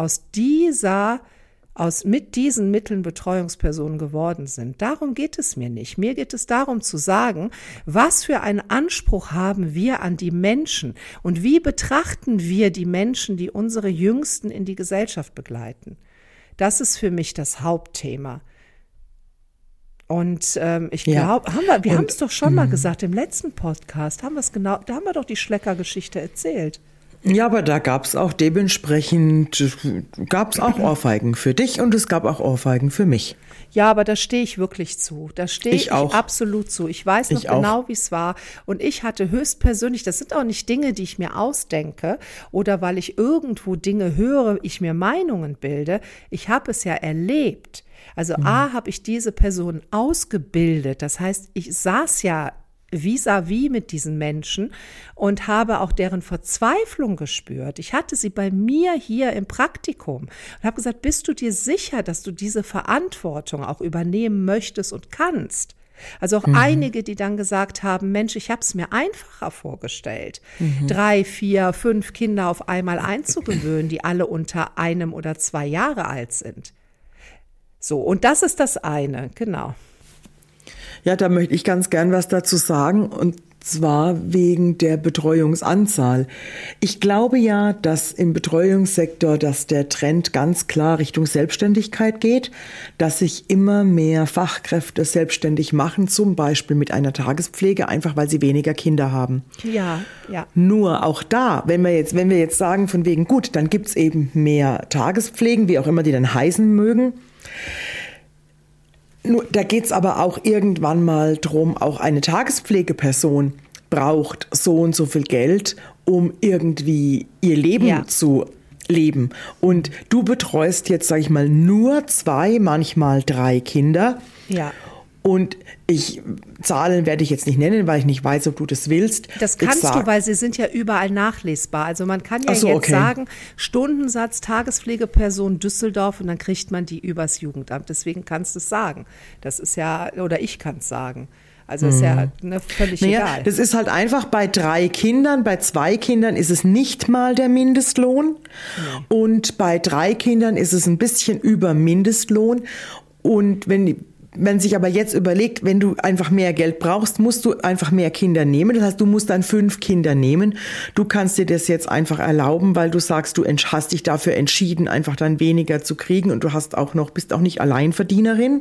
mit diesen Mitteln Betreuungspersonen geworden sind. Darum geht es mir nicht. Mir geht es darum zu sagen, was für einen Anspruch haben wir an die Menschen und wie betrachten wir die Menschen, die unsere Jüngsten in die Gesellschaft begleiten. Das ist für mich das Hauptthema. Und ich glaube, wir haben es doch schon mal gesagt, im letzten Podcast da haben wir doch die Schlecker-Geschichte erzählt. Ja, aber da gab es auch dementsprechend, auch Ohrfeigen für dich und es gab auch Ohrfeigen für mich. Ja, aber da stehe ich wirklich zu. Da stehe ich absolut zu. Ich weiß noch genau, wie es war. Und ich hatte höchstpersönlich, das sind auch nicht Dinge, die ich mir ausdenke oder weil ich irgendwo Dinge höre, ich mir Meinungen bilde. Ich habe es ja erlebt. Also habe ich diese Person ausgebildet. Das heißt, ich saß ja vis-à-vis mit diesen Menschen und habe auch deren Verzweiflung gespürt. Ich hatte sie bei mir hier im Praktikum und habe gesagt, bist du dir sicher, dass du diese Verantwortung auch übernehmen möchtest und kannst? Also auch einige, die dann gesagt haben, Mensch, ich habe es mir einfacher vorgestellt, 3, 4, 5 Kinder auf einmal einzugewöhnen, die alle unter 1 oder 2 Jahre alt sind. So, und das ist das eine, genau. Ja, da möchte ich ganz gern was dazu sagen, und zwar wegen der Betreuungsanzahl. Ich glaube ja, dass im Betreuungssektor, dass der Trend ganz klar Richtung Selbstständigkeit geht, dass sich immer mehr Fachkräfte selbstständig machen, zum Beispiel mit einer Tagespflege, einfach weil sie weniger Kinder haben. Ja, ja. Nur auch da, wenn wir jetzt sagen, von wegen gut, dann gibt's eben mehr Tagespflegen, wie auch immer die dann heißen mögen. Nur, da geht's aber auch irgendwann mal drum, auch eine Tagespflegeperson braucht so und so viel Geld, um irgendwie ihr Leben zu leben. Und du betreust jetzt, sag ich mal, nur 2, manchmal 3 Kinder. Ja. Und Zahlen werde ich jetzt nicht nennen, weil ich nicht weiß, ob du das willst. Das kannst du, weil sie sind ja überall nachlesbar. Also man kann ja sagen, Stundensatz Tagespflegeperson Düsseldorf, und dann kriegt man die übers Jugendamt. Deswegen kannst du es sagen. Das ist ja, oder ich kann es sagen. Also ist ja völlig egal. Das ist halt einfach bei 3 Kindern, bei 2 Kindern ist es nicht mal der Mindestlohn. Und bei 3 Kindern ist es ein bisschen über Mindestlohn. Und wenn sich aber jetzt überlegt, wenn du einfach mehr Geld brauchst, musst du einfach mehr Kinder nehmen. Das heißt, du musst dann 5 Kinder nehmen. Du kannst dir das jetzt einfach erlauben, weil du sagst, du hast dich dafür entschieden, einfach dann weniger zu kriegen, und du bist auch nicht Alleinverdienerin.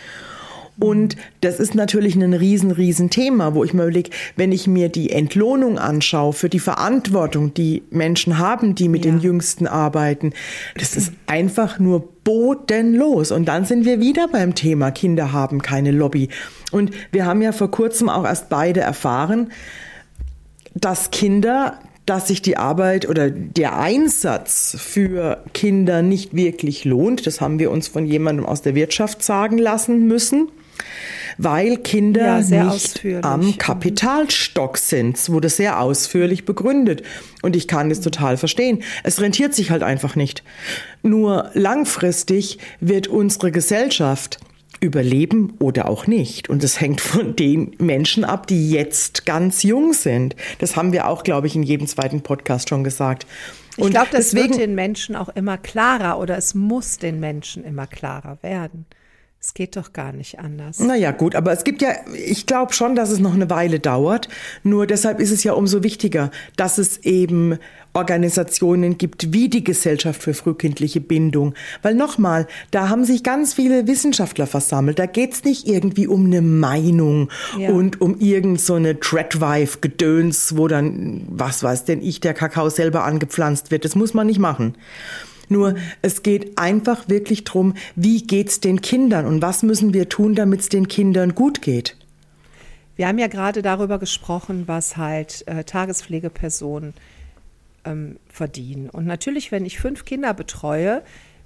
Und das ist natürlich ein riesen Thema, wo ich mir überlege, wenn ich mir die Entlohnung anschaue für die Verantwortung, die Menschen haben, die mit den Jüngsten arbeiten, das ist einfach nur bodenlos. Und dann sind wir wieder beim Thema, Kinder haben keine Lobby. Und wir haben ja vor kurzem auch erst beide erfahren, dass sich die Arbeit oder der Einsatz für Kinder nicht wirklich lohnt. Das haben wir uns von jemandem aus der Wirtschaft sagen lassen müssen, weil Kinder nicht am Kapitalstock sind. Es wurde sehr ausführlich begründet. Und ich kann das total verstehen. Es rentiert sich halt einfach nicht. Nur langfristig wird unsere Gesellschaft überleben oder auch nicht. Und es hängt von den Menschen ab, die jetzt ganz jung sind. Das haben wir auch, glaube ich, in jedem zweiten Podcast schon gesagt. Und ich glaube, das wird den Menschen auch immer klarer, oder es muss den Menschen immer klarer werden. Es geht doch gar nicht anders. Naja, gut, aber es gibt ja, ich glaube schon, dass es noch eine Weile dauert. Nur deshalb ist es ja umso wichtiger, dass es eben Organisationen gibt wie die Gesellschaft für frühkindliche Bindung. Weil nochmal, da haben sich ganz viele Wissenschaftler versammelt. Da geht's nicht irgendwie um eine Meinung und um irgend so eine Tradwife-Gedöns, wo dann, was weiß denn ich, der Kakao selber angepflanzt wird. Das muss man nicht machen. Nur es geht einfach wirklich drum, wie geht's den Kindern und was müssen wir tun, damit es den Kindern gut geht. Wir haben ja gerade darüber gesprochen, was halt Tagespflegepersonen verdienen. Und natürlich, wenn ich 5 Kinder betreue,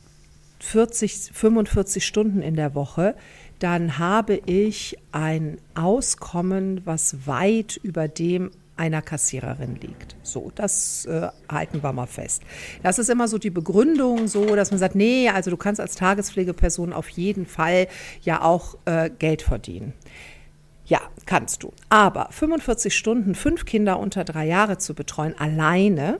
45 Stunden in der Woche, dann habe ich ein Auskommen, was weit über dem einer Kassiererin liegt. So, das halten wir mal fest. Das ist immer so die Begründung, so, dass man sagt, nee, also du kannst als Tagespflegeperson auf jeden Fall ja auch Geld verdienen. Ja, kannst du. Aber 45 Stunden, 5 Kinder unter 3 Jahre zu betreuen, alleine,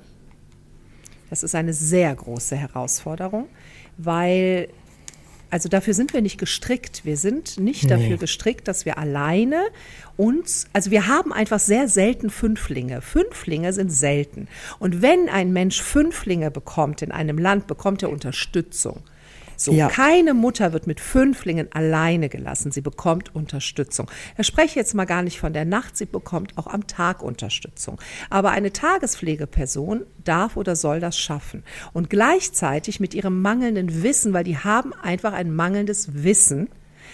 das ist eine sehr große Herausforderung, weil also dafür sind wir nicht gestrickt. Wir sind nicht dafür gestrickt, dass wir alleine uns, also wir haben einfach sehr selten Fünflinge. Fünflinge sind selten. Und wenn ein Mensch Fünflinge bekommt in einem Land, bekommt er Unterstützung. So, keine Mutter wird mit Fünflingen alleine gelassen. Sie bekommt Unterstützung. Da spreche ich jetzt mal gar nicht von der Nacht. Sie bekommt auch am Tag Unterstützung. Aber eine Tagespflegeperson darf oder soll das schaffen. Und gleichzeitig mit ihrem mangelnden Wissen, weil die haben einfach ein mangelndes Wissen,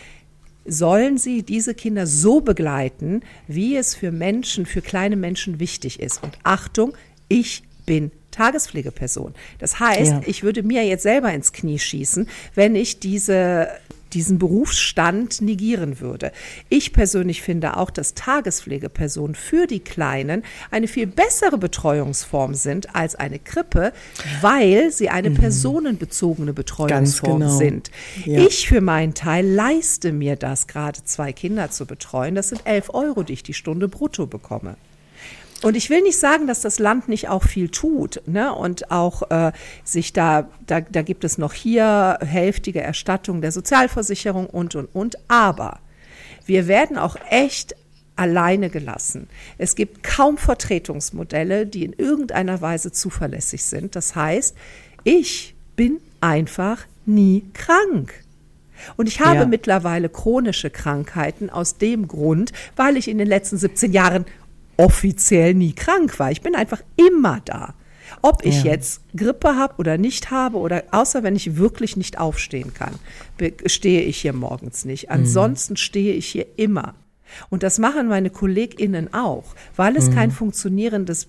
sollen sie diese Kinder so begleiten, wie es für Menschen, für kleine Menschen wichtig ist. Und Achtung, ich bin Tagespflegeperson. Das heißt, ich würde mir jetzt selber ins Knie schießen, wenn ich diesen Berufsstand negieren würde. Ich persönlich finde auch, dass Tagespflegepersonen für die Kleinen eine viel bessere Betreuungsform sind als eine Krippe, weil sie eine personenbezogene Betreuungsform sind. Ja. Ich für meinen Teil leiste mir das, gerade 2 Kinder zu betreuen. Das sind 11 €, die ich die Stunde brutto bekomme. Und ich will nicht sagen, dass das Land nicht auch viel tut, ne? Und auch sich da gibt es noch hier hälftige Erstattung der Sozialversicherung und. Aber wir werden auch echt alleine gelassen. Es gibt kaum Vertretungsmodelle, die in irgendeiner Weise zuverlässig sind. Das heißt, ich bin einfach nie krank. Und ich habe mittlerweile chronische Krankheiten aus dem Grund, weil ich in den letzten 17 Jahren offiziell nie krank war. Ich bin einfach immer da. Ob ich jetzt Grippe habe oder nicht habe, oder außer wenn ich wirklich nicht aufstehen kann, stehe ich hier morgens nicht. Ansonsten stehe ich hier immer. Und das machen meine KollegInnen auch, weil es kein funktionierendes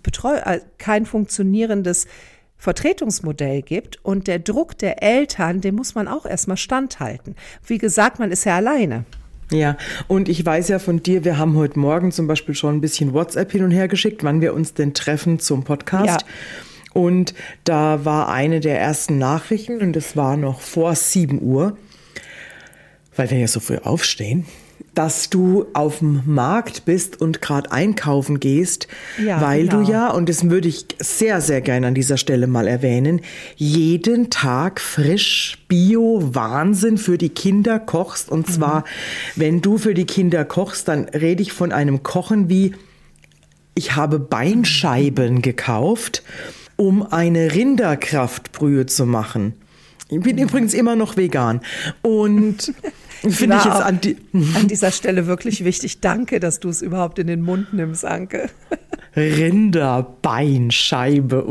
Vertretungsmodell gibt und der Druck der Eltern, dem muss man auch erstmal standhalten. Wie gesagt, man ist ja alleine. Ja, und ich weiß ja von dir, wir haben heute Morgen zum Beispiel schon ein bisschen WhatsApp hin und her geschickt, wann wir uns denn treffen zum Podcast. Ja. Und da war eine der ersten Nachrichten, und das war noch vor 7 Uhr, weil wir ja so früh aufstehen, dass du auf dem Markt bist und gerade einkaufen gehst, weil du und das würde ich sehr, sehr gerne an dieser Stelle mal erwähnen, jeden Tag frisch Bio-Wahnsinn für die Kinder kochst. Und zwar, wenn du für die Kinder kochst, dann rede ich von einem Kochen wie, ich habe Beinscheiben gekauft, um eine Rinderkraftbrühe zu machen. Ich bin übrigens immer noch vegan. Und finde ich jetzt an dieser Stelle wirklich wichtig. Danke, dass du es überhaupt in den Mund nimmst, Anke. Rinderbeinscheibe.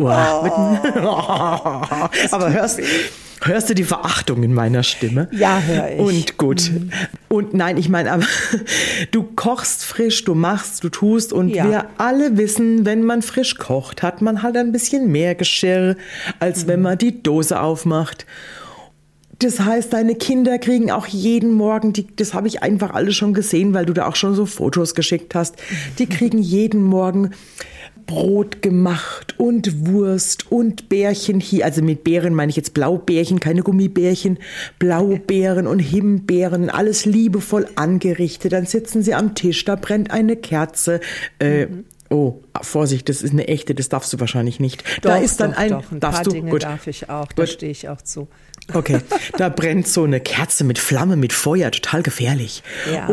Aber hörst du die Verachtung in meiner Stimme? Ja, höre ich. Und gut. Und nein, ich meine, aber du kochst frisch, du machst, du tust. Und wir alle wissen, wenn man frisch kocht, hat man halt ein bisschen mehr Geschirr, als wenn man die Dose aufmacht. Das heißt, deine Kinder kriegen auch jeden Morgen, das habe ich einfach alles schon gesehen, weil du da auch schon so Fotos geschickt hast, die kriegen jeden Morgen Brot gemacht und Wurst und Bärchen hier, also mit Beeren meine ich jetzt Blaubeerchen, keine Gummibärchen, Blaubeeren und Himbeeren, alles liebevoll angerichtet, dann sitzen sie am Tisch, da brennt eine Kerze, Oh, Vorsicht, das ist eine echte, das darfst du wahrscheinlich nicht. Doch, da ist dann ein paar Dinge darf ich auch, da stehe ich auch zu. Okay, da brennt so eine Kerze mit Flamme, mit Feuer, total gefährlich. Ja.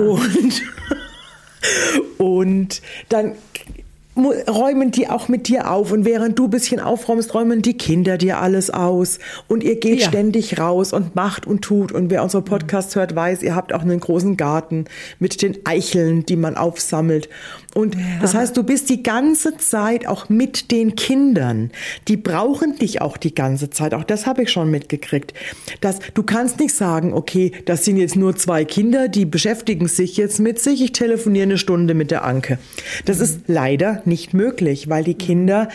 Und dann räumen die auch mit dir auf und während du ein bisschen aufräumst, räumen die Kinder dir alles aus und ihr geht ständig raus und macht und tut und wer unsere Podcasts hört, weiß, ihr habt auch einen großen Garten mit den Eicheln, die man aufsammelt und das heißt, du bist die ganze Zeit auch mit den Kindern, die brauchen dich auch die ganze Zeit, auch das habe ich schon mitgekriegt, dass du kannst nicht sagen, okay, das sind jetzt nur 2 Kinder, die beschäftigen sich jetzt mit sich, ich telefoniere eine Stunde mit der Anke. Das ist leider nicht möglich, weil die Kinder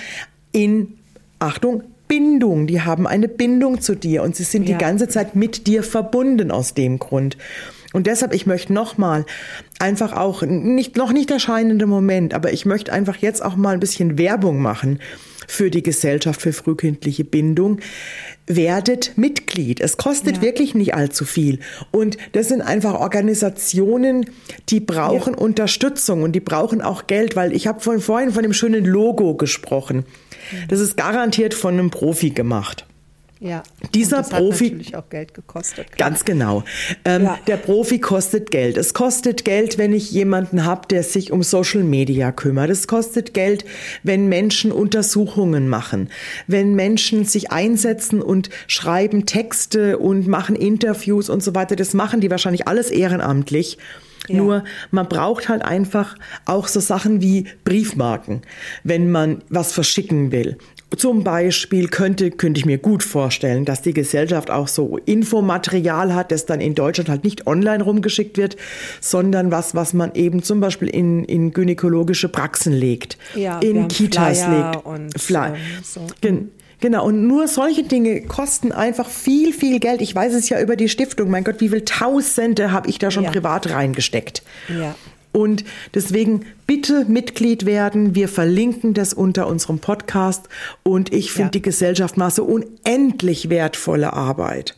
Bindung, die haben eine Bindung zu dir und sie sind die ganze Zeit mit dir verbunden aus dem Grund. Und deshalb, ich möchte nochmal einfach auch, noch nicht der scheinende Moment, aber ich möchte einfach jetzt auch mal ein bisschen Werbung machen für die Gesellschaft für frühkindliche Bindung. Werdet Mitglied. Es kostet wirklich nicht allzu viel. Und das sind einfach Organisationen, die brauchen Unterstützung und die brauchen auch Geld, weil ich habe vorhin von dem schönen Logo gesprochen. Das ist garantiert von einem Profi gemacht. Ja, dieser und das Profi hat natürlich auch Geld gekostet. Klar. Ganz genau. Der Profi kostet Geld. Es kostet Geld, wenn ich jemanden habe, der sich um Social Media kümmert. Es kostet Geld, wenn Menschen Untersuchungen machen, wenn Menschen sich einsetzen und schreiben Texte und machen Interviews und so weiter. Das machen die wahrscheinlich alles ehrenamtlich. Ja. Nur man braucht halt einfach auch so Sachen wie Briefmarken, wenn man was verschicken will. Zum Beispiel könnte ich mir gut vorstellen, dass die Gesellschaft auch so Infomaterial hat, das dann in Deutschland halt nicht online rumgeschickt wird, sondern was man eben zum Beispiel in gynäkologische Praxen legt, in Kitas Flyer legt. Und so. Genau, und nur solche Dinge kosten einfach viel, viel Geld. Ich weiß es ja über die Stiftung. Mein Gott, wie viel Tausende habe ich da schon privat reingesteckt. Ja. Und deswegen bitte Mitglied werden. Wir verlinken das unter unserem Podcast. Und ich finde, die Gesellschaft macht so unendlich wertvolle Arbeit.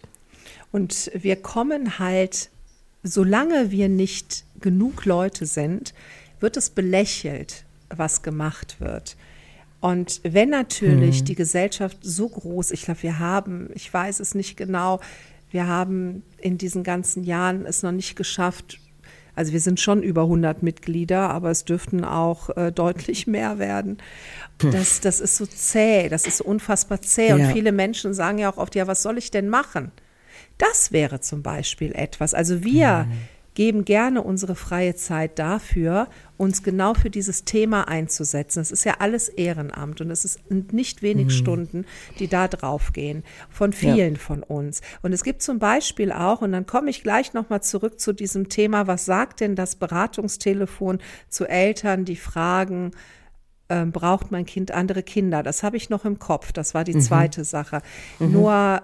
Und wir kommen halt, solange wir nicht genug Leute sind, wird es belächelt, was gemacht wird. Und wenn natürlich die Gesellschaft so groß, ich glaube, ich weiß es nicht genau, wir haben in diesen ganzen Jahren es noch nicht geschafft, also wir sind schon über 100 Mitglieder, aber es dürften auch deutlich mehr werden. Das ist so zäh, das ist so unfassbar zäh. Und viele Menschen sagen ja auch oft, ja, was soll ich denn machen? Das wäre zum Beispiel etwas. Also wir geben gerne unsere freie Zeit dafür, uns genau für dieses Thema einzusetzen. Es ist ja alles Ehrenamt und es sind nicht wenig Stunden, die da drauf gehen, von vielen von uns. Und es gibt zum Beispiel auch, und dann komme ich gleich nochmal zurück zu diesem Thema, was sagt denn das Beratungstelefon zu Eltern, die fragen, braucht mein Kind andere Kinder? Das habe ich noch im Kopf, das war die zweite Sache. Nur,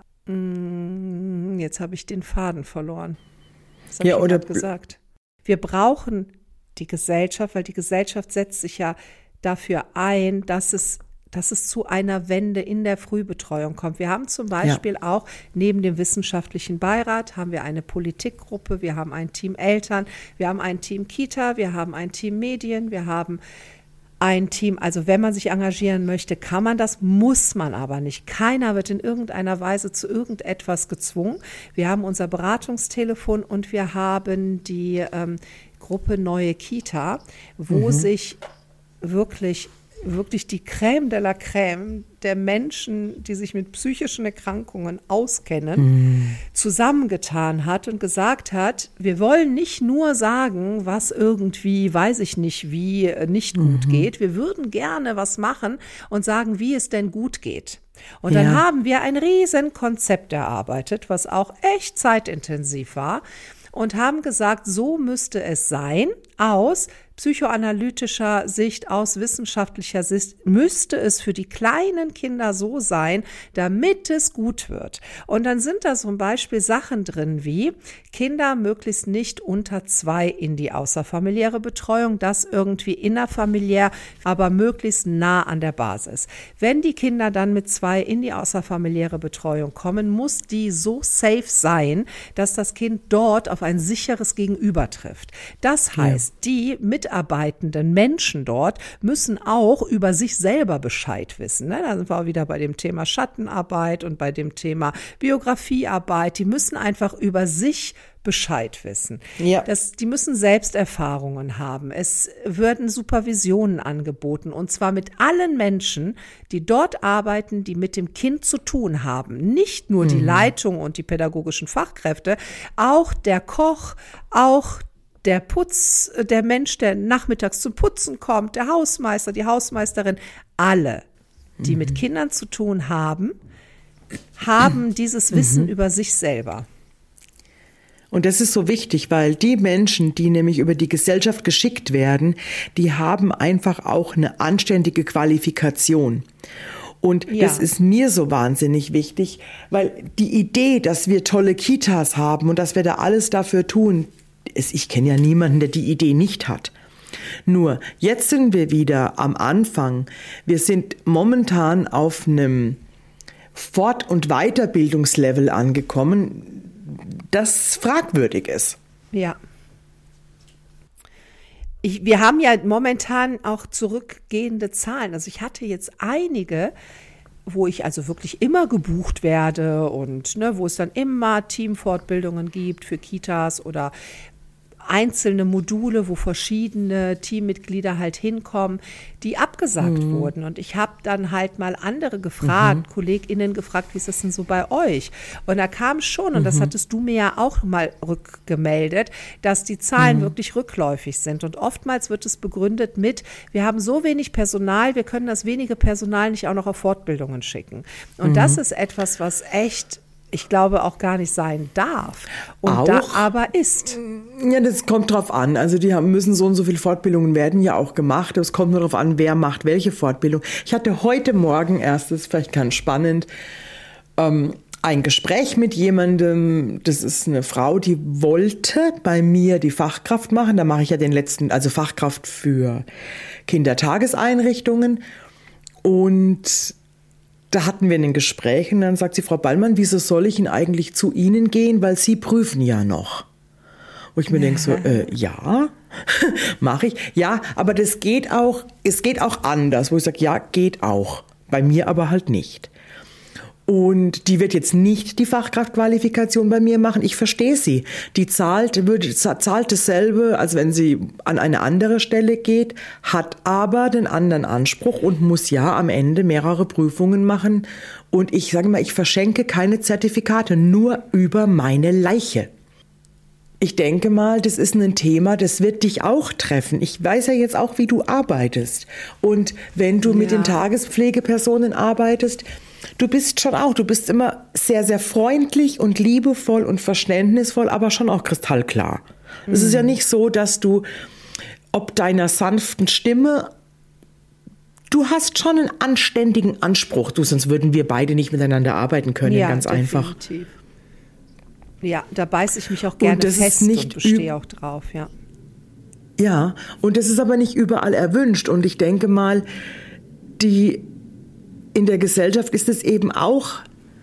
jetzt habe ich den Faden verloren. Das habe ich gerade gesagt. Wir brauchen die Gesellschaft, weil die Gesellschaft setzt sich ja dafür ein, dass es zu einer Wende in der Frühbetreuung kommt. Wir haben zum Beispiel auch neben dem wissenschaftlichen Beirat haben wir eine Politikgruppe, wir haben ein Team Eltern, wir haben ein Team Kita, wir haben ein Team Medien, wir haben ein Team, also wenn man sich engagieren möchte, kann man das, muss man aber nicht. Keiner wird in irgendeiner Weise zu irgendetwas gezwungen. Wir haben unser Beratungstelefon und wir haben die Gruppe Neue Kita, wo sich wirklich die Crème de la Crème der Menschen, die sich mit psychischen Erkrankungen auskennen, zusammengetan hat und gesagt hat, wir wollen nicht nur sagen, was irgendwie, weiß ich nicht, wie nicht gut geht. Wir würden gerne was machen und sagen, wie es denn gut geht. Und dann haben wir ein riesen Konzept erarbeitet, was auch echt zeitintensiv war. Und haben gesagt, so müsste es sein, aus psychoanalytischer Sicht, aus wissenschaftlicher Sicht, müsste es für die kleinen Kinder so sein, damit es gut wird. Und dann sind da zum Beispiel Sachen drin wie Kinder möglichst nicht unter 2 in die außerfamiliäre Betreuung, das irgendwie innerfamiliär, aber möglichst nah an der Basis. Wenn die Kinder dann mit 2 in die außerfamiliäre Betreuung kommen, muss die so safe sein, dass das Kind dort auf ein sicheres Gegenüber trifft. Das heißt, die mit mitarbeitenden Menschen dort müssen auch über sich selber Bescheid wissen. Ne? Da sind wir auch wieder bei dem Thema Schattenarbeit und bei dem Thema Biografiearbeit. Die müssen einfach über sich Bescheid wissen. Ja. Die müssen Selbsterfahrungen haben. Es werden Supervisionen angeboten und zwar mit allen Menschen, die dort arbeiten, die mit dem Kind zu tun haben. Nicht nur die Leitung und die pädagogischen Fachkräfte, auch der Koch, auch der Mensch, der nachmittags zum Putzen kommt, der Hausmeister, die Hausmeisterin, alle, die mit Kindern zu tun haben dieses Wissen über sich selber. Und das ist so wichtig, weil die Menschen, die nämlich über die Gesellschaft geschickt werden, die haben einfach auch eine anständige Qualifikation. Und das ist mir so wahnsinnig wichtig, weil die Idee, dass wir tolle Kitas haben und dass wir da alles dafür tun, ich kenne ja niemanden, der die Idee nicht hat. Nur, jetzt sind wir wieder am Anfang. Wir sind momentan auf einem Fort- und Weiterbildungslevel angekommen, das fragwürdig ist. Ja. Wir haben ja momentan auch zurückgehende Zahlen. Also ich hatte jetzt einige, wo ich also wirklich immer gebucht werde und wo es dann immer Teamfortbildungen gibt für Kitas oder einzelne Module, wo verschiedene Teammitglieder halt hinkommen, die abgesagt wurden. Und ich habe dann halt mal andere gefragt, KollegInnen gefragt, wie ist das denn so bei euch? Und da kam schon, und das hattest du mir ja auch mal rückgemeldet, dass die Zahlen wirklich rückläufig sind. Und oftmals wird es begründet mit, wir haben so wenig Personal, wir können das wenige Personal nicht auch noch auf Fortbildungen schicken. Und das ist etwas, was echt, ich glaube, auch gar nicht sein darf. Und auch, da aber ist. Ja, das kommt drauf an. Also die müssen so und so viele Fortbildungen werden ja auch gemacht. Es kommt nur darauf an, wer macht welche Fortbildung. Ich hatte heute Morgen erst, das ist vielleicht ganz spannend, ein Gespräch mit jemandem, das ist eine Frau, die wollte bei mir die Fachkraft machen. Da mache ich ja also Fachkraft für Kindertageseinrichtungen. Und da hatten wir ein Gespräch und dann sagt sie, Frau Ballmann, wieso soll ich denn eigentlich zu Ihnen gehen, weil Sie prüfen ja noch. Wo ich mir denke so, ja, mache ich. Ja, aber es geht auch anders, wo ich sage, ja, geht auch. Bei mir aber halt nicht. Und die wird jetzt nicht die Fachkraftqualifikation bei mir machen. Ich verstehe sie. Die zahlt dasselbe, als wenn sie an eine andere Stelle geht, hat aber den anderen Anspruch und muss ja am Ende mehrere Prüfungen machen. Und ich sage mal, ich verschenke keine Zertifikate, nur über meine Leiche. Ich denke mal, das ist ein Thema, das wird dich auch treffen. Ich weiß ja jetzt auch, wie du arbeitest. Und wenn du mit den Tagespflegepersonen arbeitest, du bist immer sehr, sehr freundlich und liebevoll und verständnisvoll, aber schon auch kristallklar. Es ist ja nicht so, dass du, ob deiner sanften Stimme, du hast schon einen anständigen Anspruch. Sonst würden wir beide nicht miteinander arbeiten können, ganz einfach. Definitiv. Ja, da beiße ich mich auch gerne fest und bestehe auch drauf, ja. Ja, und das ist aber nicht überall erwünscht. Und ich denke mal, in der Gesellschaft ist es eben auch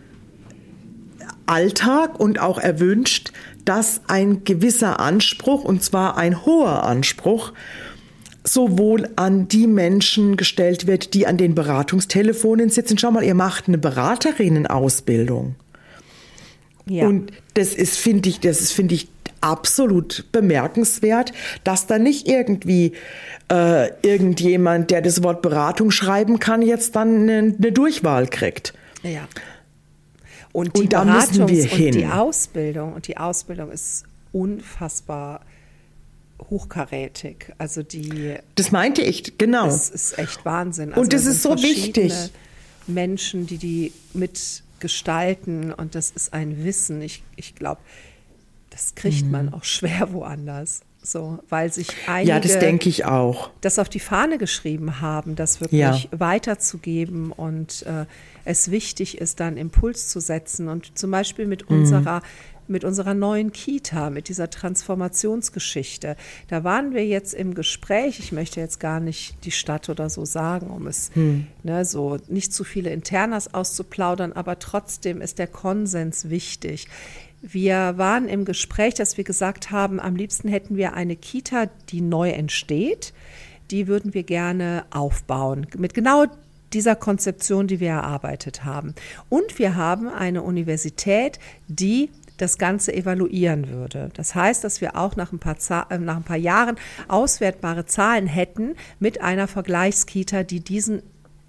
Alltag und auch erwünscht, dass ein gewisser Anspruch, und zwar ein hoher Anspruch, sowohl an die Menschen gestellt wird, die an den Beratungstelefonen sitzen. Schau mal, ihr macht eine Beraterinnen-Ausbildung. Ja. Und das finde ich absolut bemerkenswert, dass da nicht irgendwie irgendjemand, der das Wort Beratung schreiben kann, jetzt dann eine Durchwahl kriegt. Ja. Und die da müssen wir hin. Und die Ausbildung ist unfassbar hochkarätig. Also das meinte ich, genau. Das ist echt Wahnsinn. Also und das ist so wichtig. Menschen, die mitgestalten, und das ist ein Wissen. Ich glaube, das kriegt man auch schwer woanders. So, weil sich einige das denke ich auch, das auf die Fahne geschrieben haben, das wirklich weiterzugeben und es wichtig ist, da einen Impuls zu setzen. Und zum Beispiel mit unserer mit unserer neuen Kita, mit dieser Transformationsgeschichte. Da waren wir jetzt im Gespräch, ich möchte jetzt gar nicht die Stadt oder so sagen, um es so nicht zu viele Internas auszuplaudern, aber trotzdem ist der Konsens wichtig. Wir waren im Gespräch, dass wir gesagt haben, am liebsten hätten wir eine Kita, die neu entsteht. Die würden wir gerne aufbauen, mit genau dieser Konzeption, die wir erarbeitet haben. Und wir haben eine Universität, die das Ganze evaluieren würde. Das heißt, dass wir auch nach ein paar Jahren auswertbare Zahlen hätten mit einer Vergleichskita, die diesen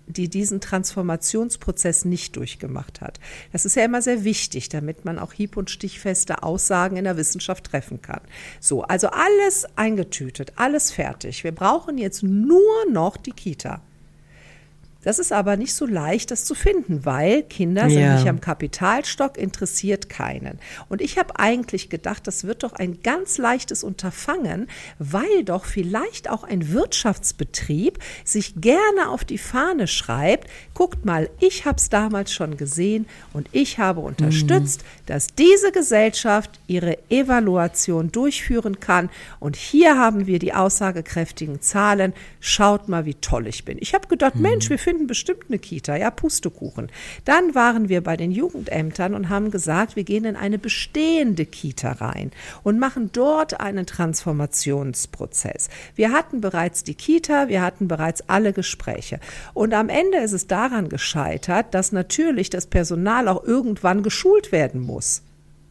Transformationsprozess nicht durchgemacht hat. Das ist ja immer sehr wichtig, damit man auch hieb- und stichfeste Aussagen in der Wissenschaft treffen kann. So, also alles eingetütet, alles fertig. Wir brauchen jetzt nur noch die Kita. Das ist aber nicht so leicht, das zu finden, weil Kinder sind nicht am Kapitalstock, interessiert keinen. Und ich habe eigentlich gedacht, das wird doch ein ganz leichtes Unterfangen, weil doch vielleicht auch ein Wirtschaftsbetrieb sich gerne auf die Fahne schreibt, guckt mal, ich habe es damals schon gesehen und ich habe unterstützt, dass diese Gesellschaft ihre Evaluation durchführen kann. Und hier haben wir die aussagekräftigen Zahlen. Schaut mal, wie toll ich bin. Ich habe gedacht, Mensch, wir finden bestimmt eine Kita, ja, Pustekuchen. Dann waren wir bei den Jugendämtern und haben gesagt, wir gehen in eine bestehende Kita rein und machen dort einen Transformationsprozess. Wir hatten bereits die Kita, wir hatten bereits alle Gespräche. Und am Ende ist es daran gescheitert, dass natürlich das Personal auch irgendwann geschult werden muss.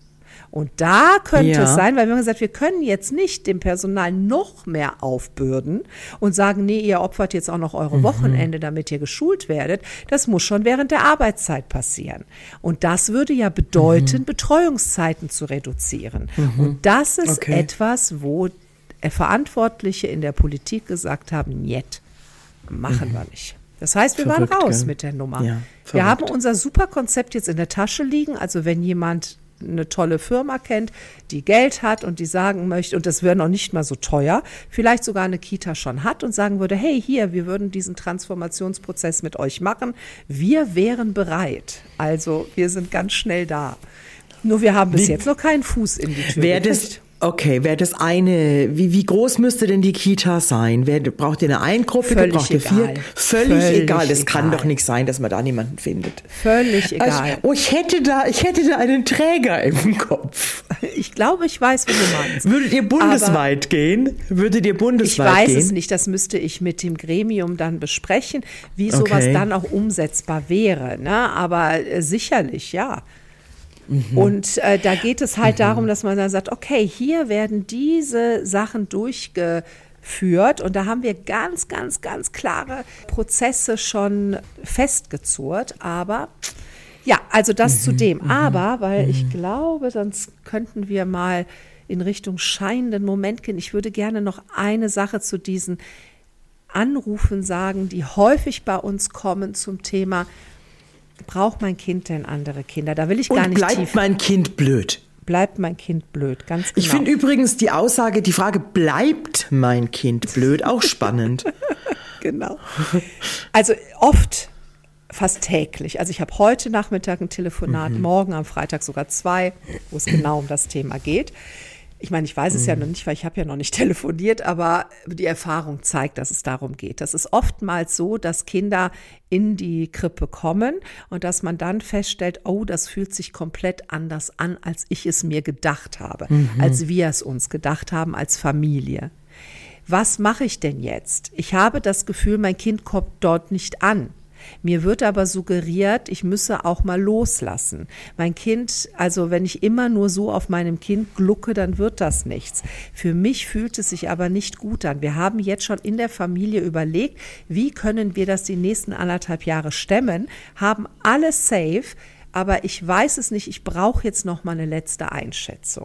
Und da könnte es sein, weil wir haben gesagt, wir können jetzt nicht dem Personal noch mehr aufbürden und sagen, nee, ihr opfert jetzt auch noch eure Wochenende, damit ihr geschult werdet. Das muss schon während der Arbeitszeit passieren. Und das würde ja bedeuten, Betreuungszeiten zu reduzieren. Und das ist etwas, wo Verantwortliche in der Politik gesagt haben, niet, machen wir nicht. Das heißt, wir waren raus mit der Nummer. Ja, wir haben unser Superkonzept jetzt in der Tasche liegen. Also wenn jemand eine tolle Firma kennt, die Geld hat und die sagen möchte, und das wäre noch nicht mal so teuer, vielleicht sogar eine Kita schon hat und sagen würde, hey, hier, wir würden diesen Transformationsprozess mit euch machen. Wir wären bereit. Also wir sind ganz schnell da. Nur wir haben bis jetzt noch keinen Fuß in die Tür gekriegt. Wäre das eine, wie groß müsste denn die Kita sein? Braucht ihr eine Eingruppe? Braucht ihr 4? Völlig egal. Das kann doch nicht sein, dass man da niemanden findet. Völlig egal. Also, ich hätte da einen Träger im Kopf. Ich glaube, ich weiß, wie du meinst. Würdet ihr bundesweit gehen? Ich weiß es nicht. Das müsste ich mit dem Gremium dann besprechen, wie sowas dann auch umsetzbar wäre. Ne? Aber sicherlich, ja. Und da geht es halt darum, dass man dann sagt, okay, hier werden diese Sachen durchgeführt und da haben wir ganz, ganz, ganz klare Prozesse schon festgezurrt, aber ja, also das zu dem. Aber, weil ich glaube, sonst könnten wir mal in Richtung scheinenden Moment gehen. Ich würde gerne noch eine Sache zu diesen Anrufen sagen, die häufig bei uns kommen zum Thema: Braucht mein Kind denn andere Kinder? Da will ich gar nicht tief. Bleibt mein Kind blöd? Bleibt mein Kind blöd, ganz genau. Ich finde übrigens die Frage, bleibt mein Kind blöd, auch spannend. Genau. Also oft, fast täglich. Also ich habe heute Nachmittag ein Telefonat, morgen am Freitag sogar 2, wo es genau um das Thema geht. Ich meine, ich weiß es ja noch nicht, weil ich habe ja noch nicht telefoniert, aber die Erfahrung zeigt, dass es darum geht. Das ist oftmals so, dass Kinder in die Krippe kommen und dass man dann feststellt, oh, das fühlt sich komplett anders an, als ich es mir gedacht habe, als wir es uns gedacht haben als Familie. Was mache ich denn jetzt? Ich habe das Gefühl, mein Kind kommt dort nicht an. Mir wird aber suggeriert, ich müsse auch mal loslassen. Mein Kind, also wenn ich immer nur so auf meinem Kind glucke, dann wird das nichts. Für mich fühlt es sich aber nicht gut an. Wir haben jetzt schon in der Familie überlegt, wie können wir das die nächsten 1,5 Jahre stemmen, haben alles safe, aber ich weiß es nicht, ich brauche jetzt noch mal eine letzte Einschätzung.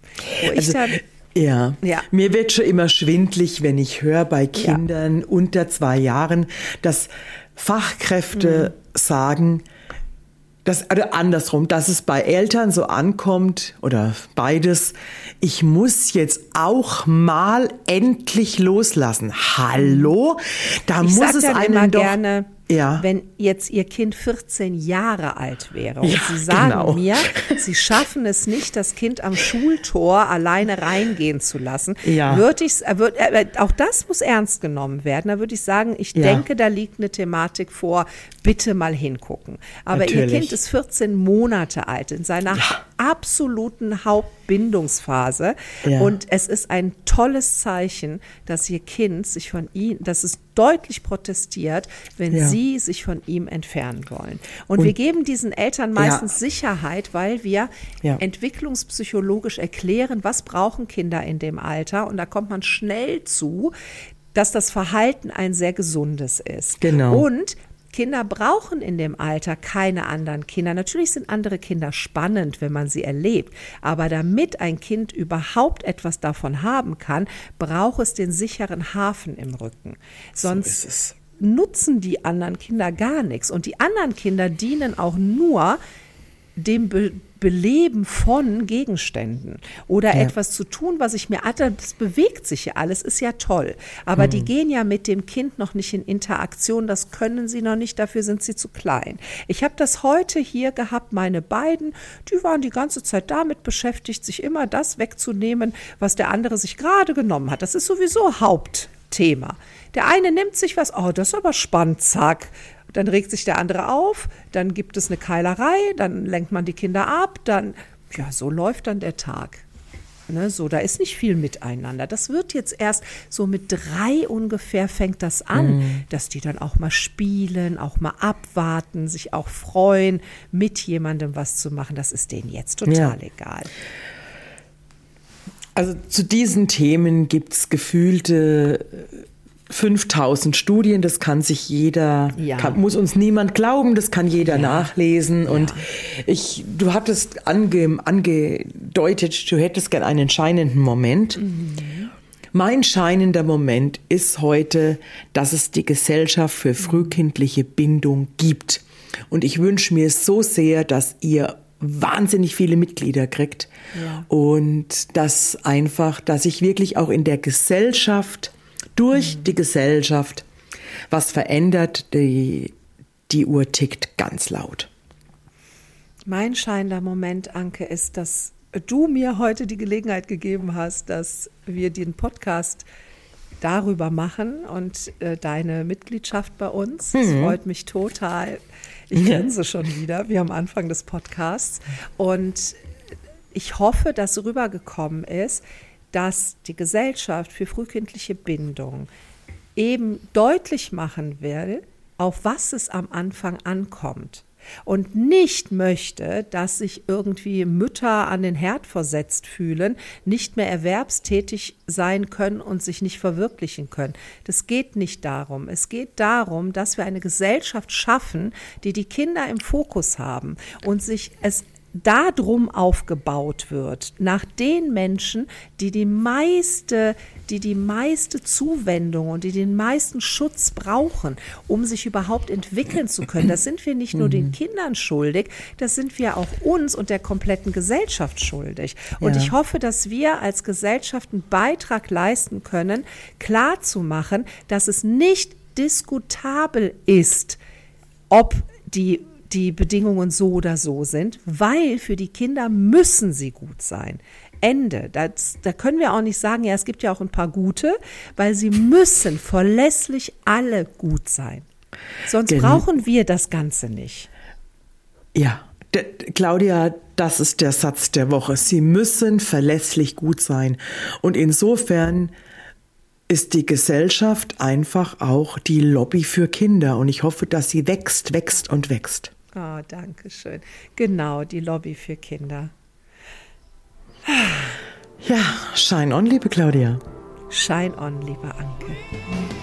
Ja, mir wird schon immer schwindlig, wenn ich höre bei Kindern unter 2 Jahren, dass Fachkräfte sagen, oder andersrum, dass es bei Eltern so ankommt, oder beides, ich muss jetzt auch mal endlich loslassen. Hallo? Da muss es einem doch... Ja. Wenn jetzt Ihr Kind 14 Jahre alt wäre und Sie sagen mir, Sie schaffen es nicht, das Kind am Schultor alleine reingehen zu lassen, auch das muss ernst genommen werden. Da würde ich sagen, ich denke, da liegt eine Thematik vor, bitte mal hingucken. Aber Ihr Kind ist 14 Monate alt, in seiner absoluten Hauptbindungsphase und es ist ein tolles Zeichen, dass Ihr Kind sich von Ihnen, dass es deutlich protestiert, wenn Sie sich von ihm entfernen wollen. Und wir geben diesen Eltern meistens Sicherheit, weil wir entwicklungspsychologisch erklären, was brauchen Kinder in dem Alter. Und da kommt man schnell zu, dass das Verhalten ein sehr gesundes ist. Genau. Und Kinder brauchen in dem Alter keine anderen Kinder. Natürlich sind andere Kinder spannend, wenn man sie erlebt. Aber damit ein Kind überhaupt etwas davon haben kann, braucht es den sicheren Hafen im Rücken. Sonst nutzen die anderen Kinder gar nichts. Und die anderen Kinder dienen auch nur dem Beleben von Gegenständen oder etwas zu tun, was ich mir, das bewegt sich ja alles, ist ja toll. Aber die gehen ja mit dem Kind noch nicht in Interaktion, das können sie noch nicht, dafür sind sie zu klein. Ich habe das heute hier gehabt, meine beiden, die waren die ganze Zeit damit beschäftigt, sich immer das wegzunehmen, was der andere sich gerade genommen hat. Das ist sowieso Hauptthema. Der eine nimmt sich was, oh, das ist aber spannend, zack. Dann regt sich der andere auf, dann gibt es eine Keilerei, dann lenkt man die Kinder ab, so läuft dann der Tag. Ne, so, da ist nicht viel miteinander. Das wird jetzt erst so mit 3 ungefähr fängt das an, dass die dann auch mal spielen, auch mal abwarten, sich auch freuen, mit jemandem was zu machen. Das ist denen jetzt total egal. Also zu diesen Themen gibt es gefühlte 5000 Studien, das kann sich jeder, muss uns niemand glauben, das kann jeder nachlesen. Und du hattest angedeutet, du hättest gern einen scheinenden Moment. Mein scheinender Moment ist heute, dass es die Gesellschaft für frühkindliche Bindung gibt. Und ich wünsche mir so sehr, dass ihr wahnsinnig viele Mitglieder kriegt und dass sich wirklich auch in der Gesellschaft durch die Gesellschaft was verändert, die Uhr tickt ganz laut. Mein scheinender Moment, Anke, ist, dass du mir heute die Gelegenheit gegeben hast, dass wir den Podcast darüber machen und deine Mitgliedschaft bei uns. Das freut mich total. Ich grinse schon wieder, wie am Anfang des Podcasts. Und ich hoffe, dass rübergekommen ist, dass die Gesellschaft für frühkindliche Bindung eben deutlich machen will, auf was es am Anfang ankommt. Und nicht möchte, dass sich irgendwie Mütter an den Herd versetzt fühlen, nicht mehr erwerbstätig sein können und sich nicht verwirklichen können. Das geht nicht darum. Es geht darum, dass wir eine Gesellschaft schaffen, die die Kinder im Fokus haben und sich es darum aufgebaut wird, nach den Menschen, die die meiste Zuwendung und die den meisten Schutz brauchen, um sich überhaupt entwickeln zu können. Das sind wir nicht nur den Kindern schuldig, das sind wir auch uns und der kompletten Gesellschaft schuldig. Und ich hoffe, dass wir als Gesellschaft einen Beitrag leisten können, klarzumachen, dass es nicht diskutabel ist, ob die Bedingungen so oder so sind, weil für die Kinder müssen sie gut sein. Ende. Da können wir auch nicht sagen, ja, es gibt ja auch ein paar gute, weil sie müssen verlässlich alle gut sein. Sonst brauchen wir das Ganze nicht. Ja, Claudia, das ist der Satz der Woche. Sie müssen verlässlich gut sein. Und insofern ist die Gesellschaft einfach auch die Lobby für Kinder. Und ich hoffe, dass sie wächst und wächst. Oh, danke schön. Genau, die Lobby für Kinder. Ja, shine on, liebe Claudia. Shine on, liebe Anke.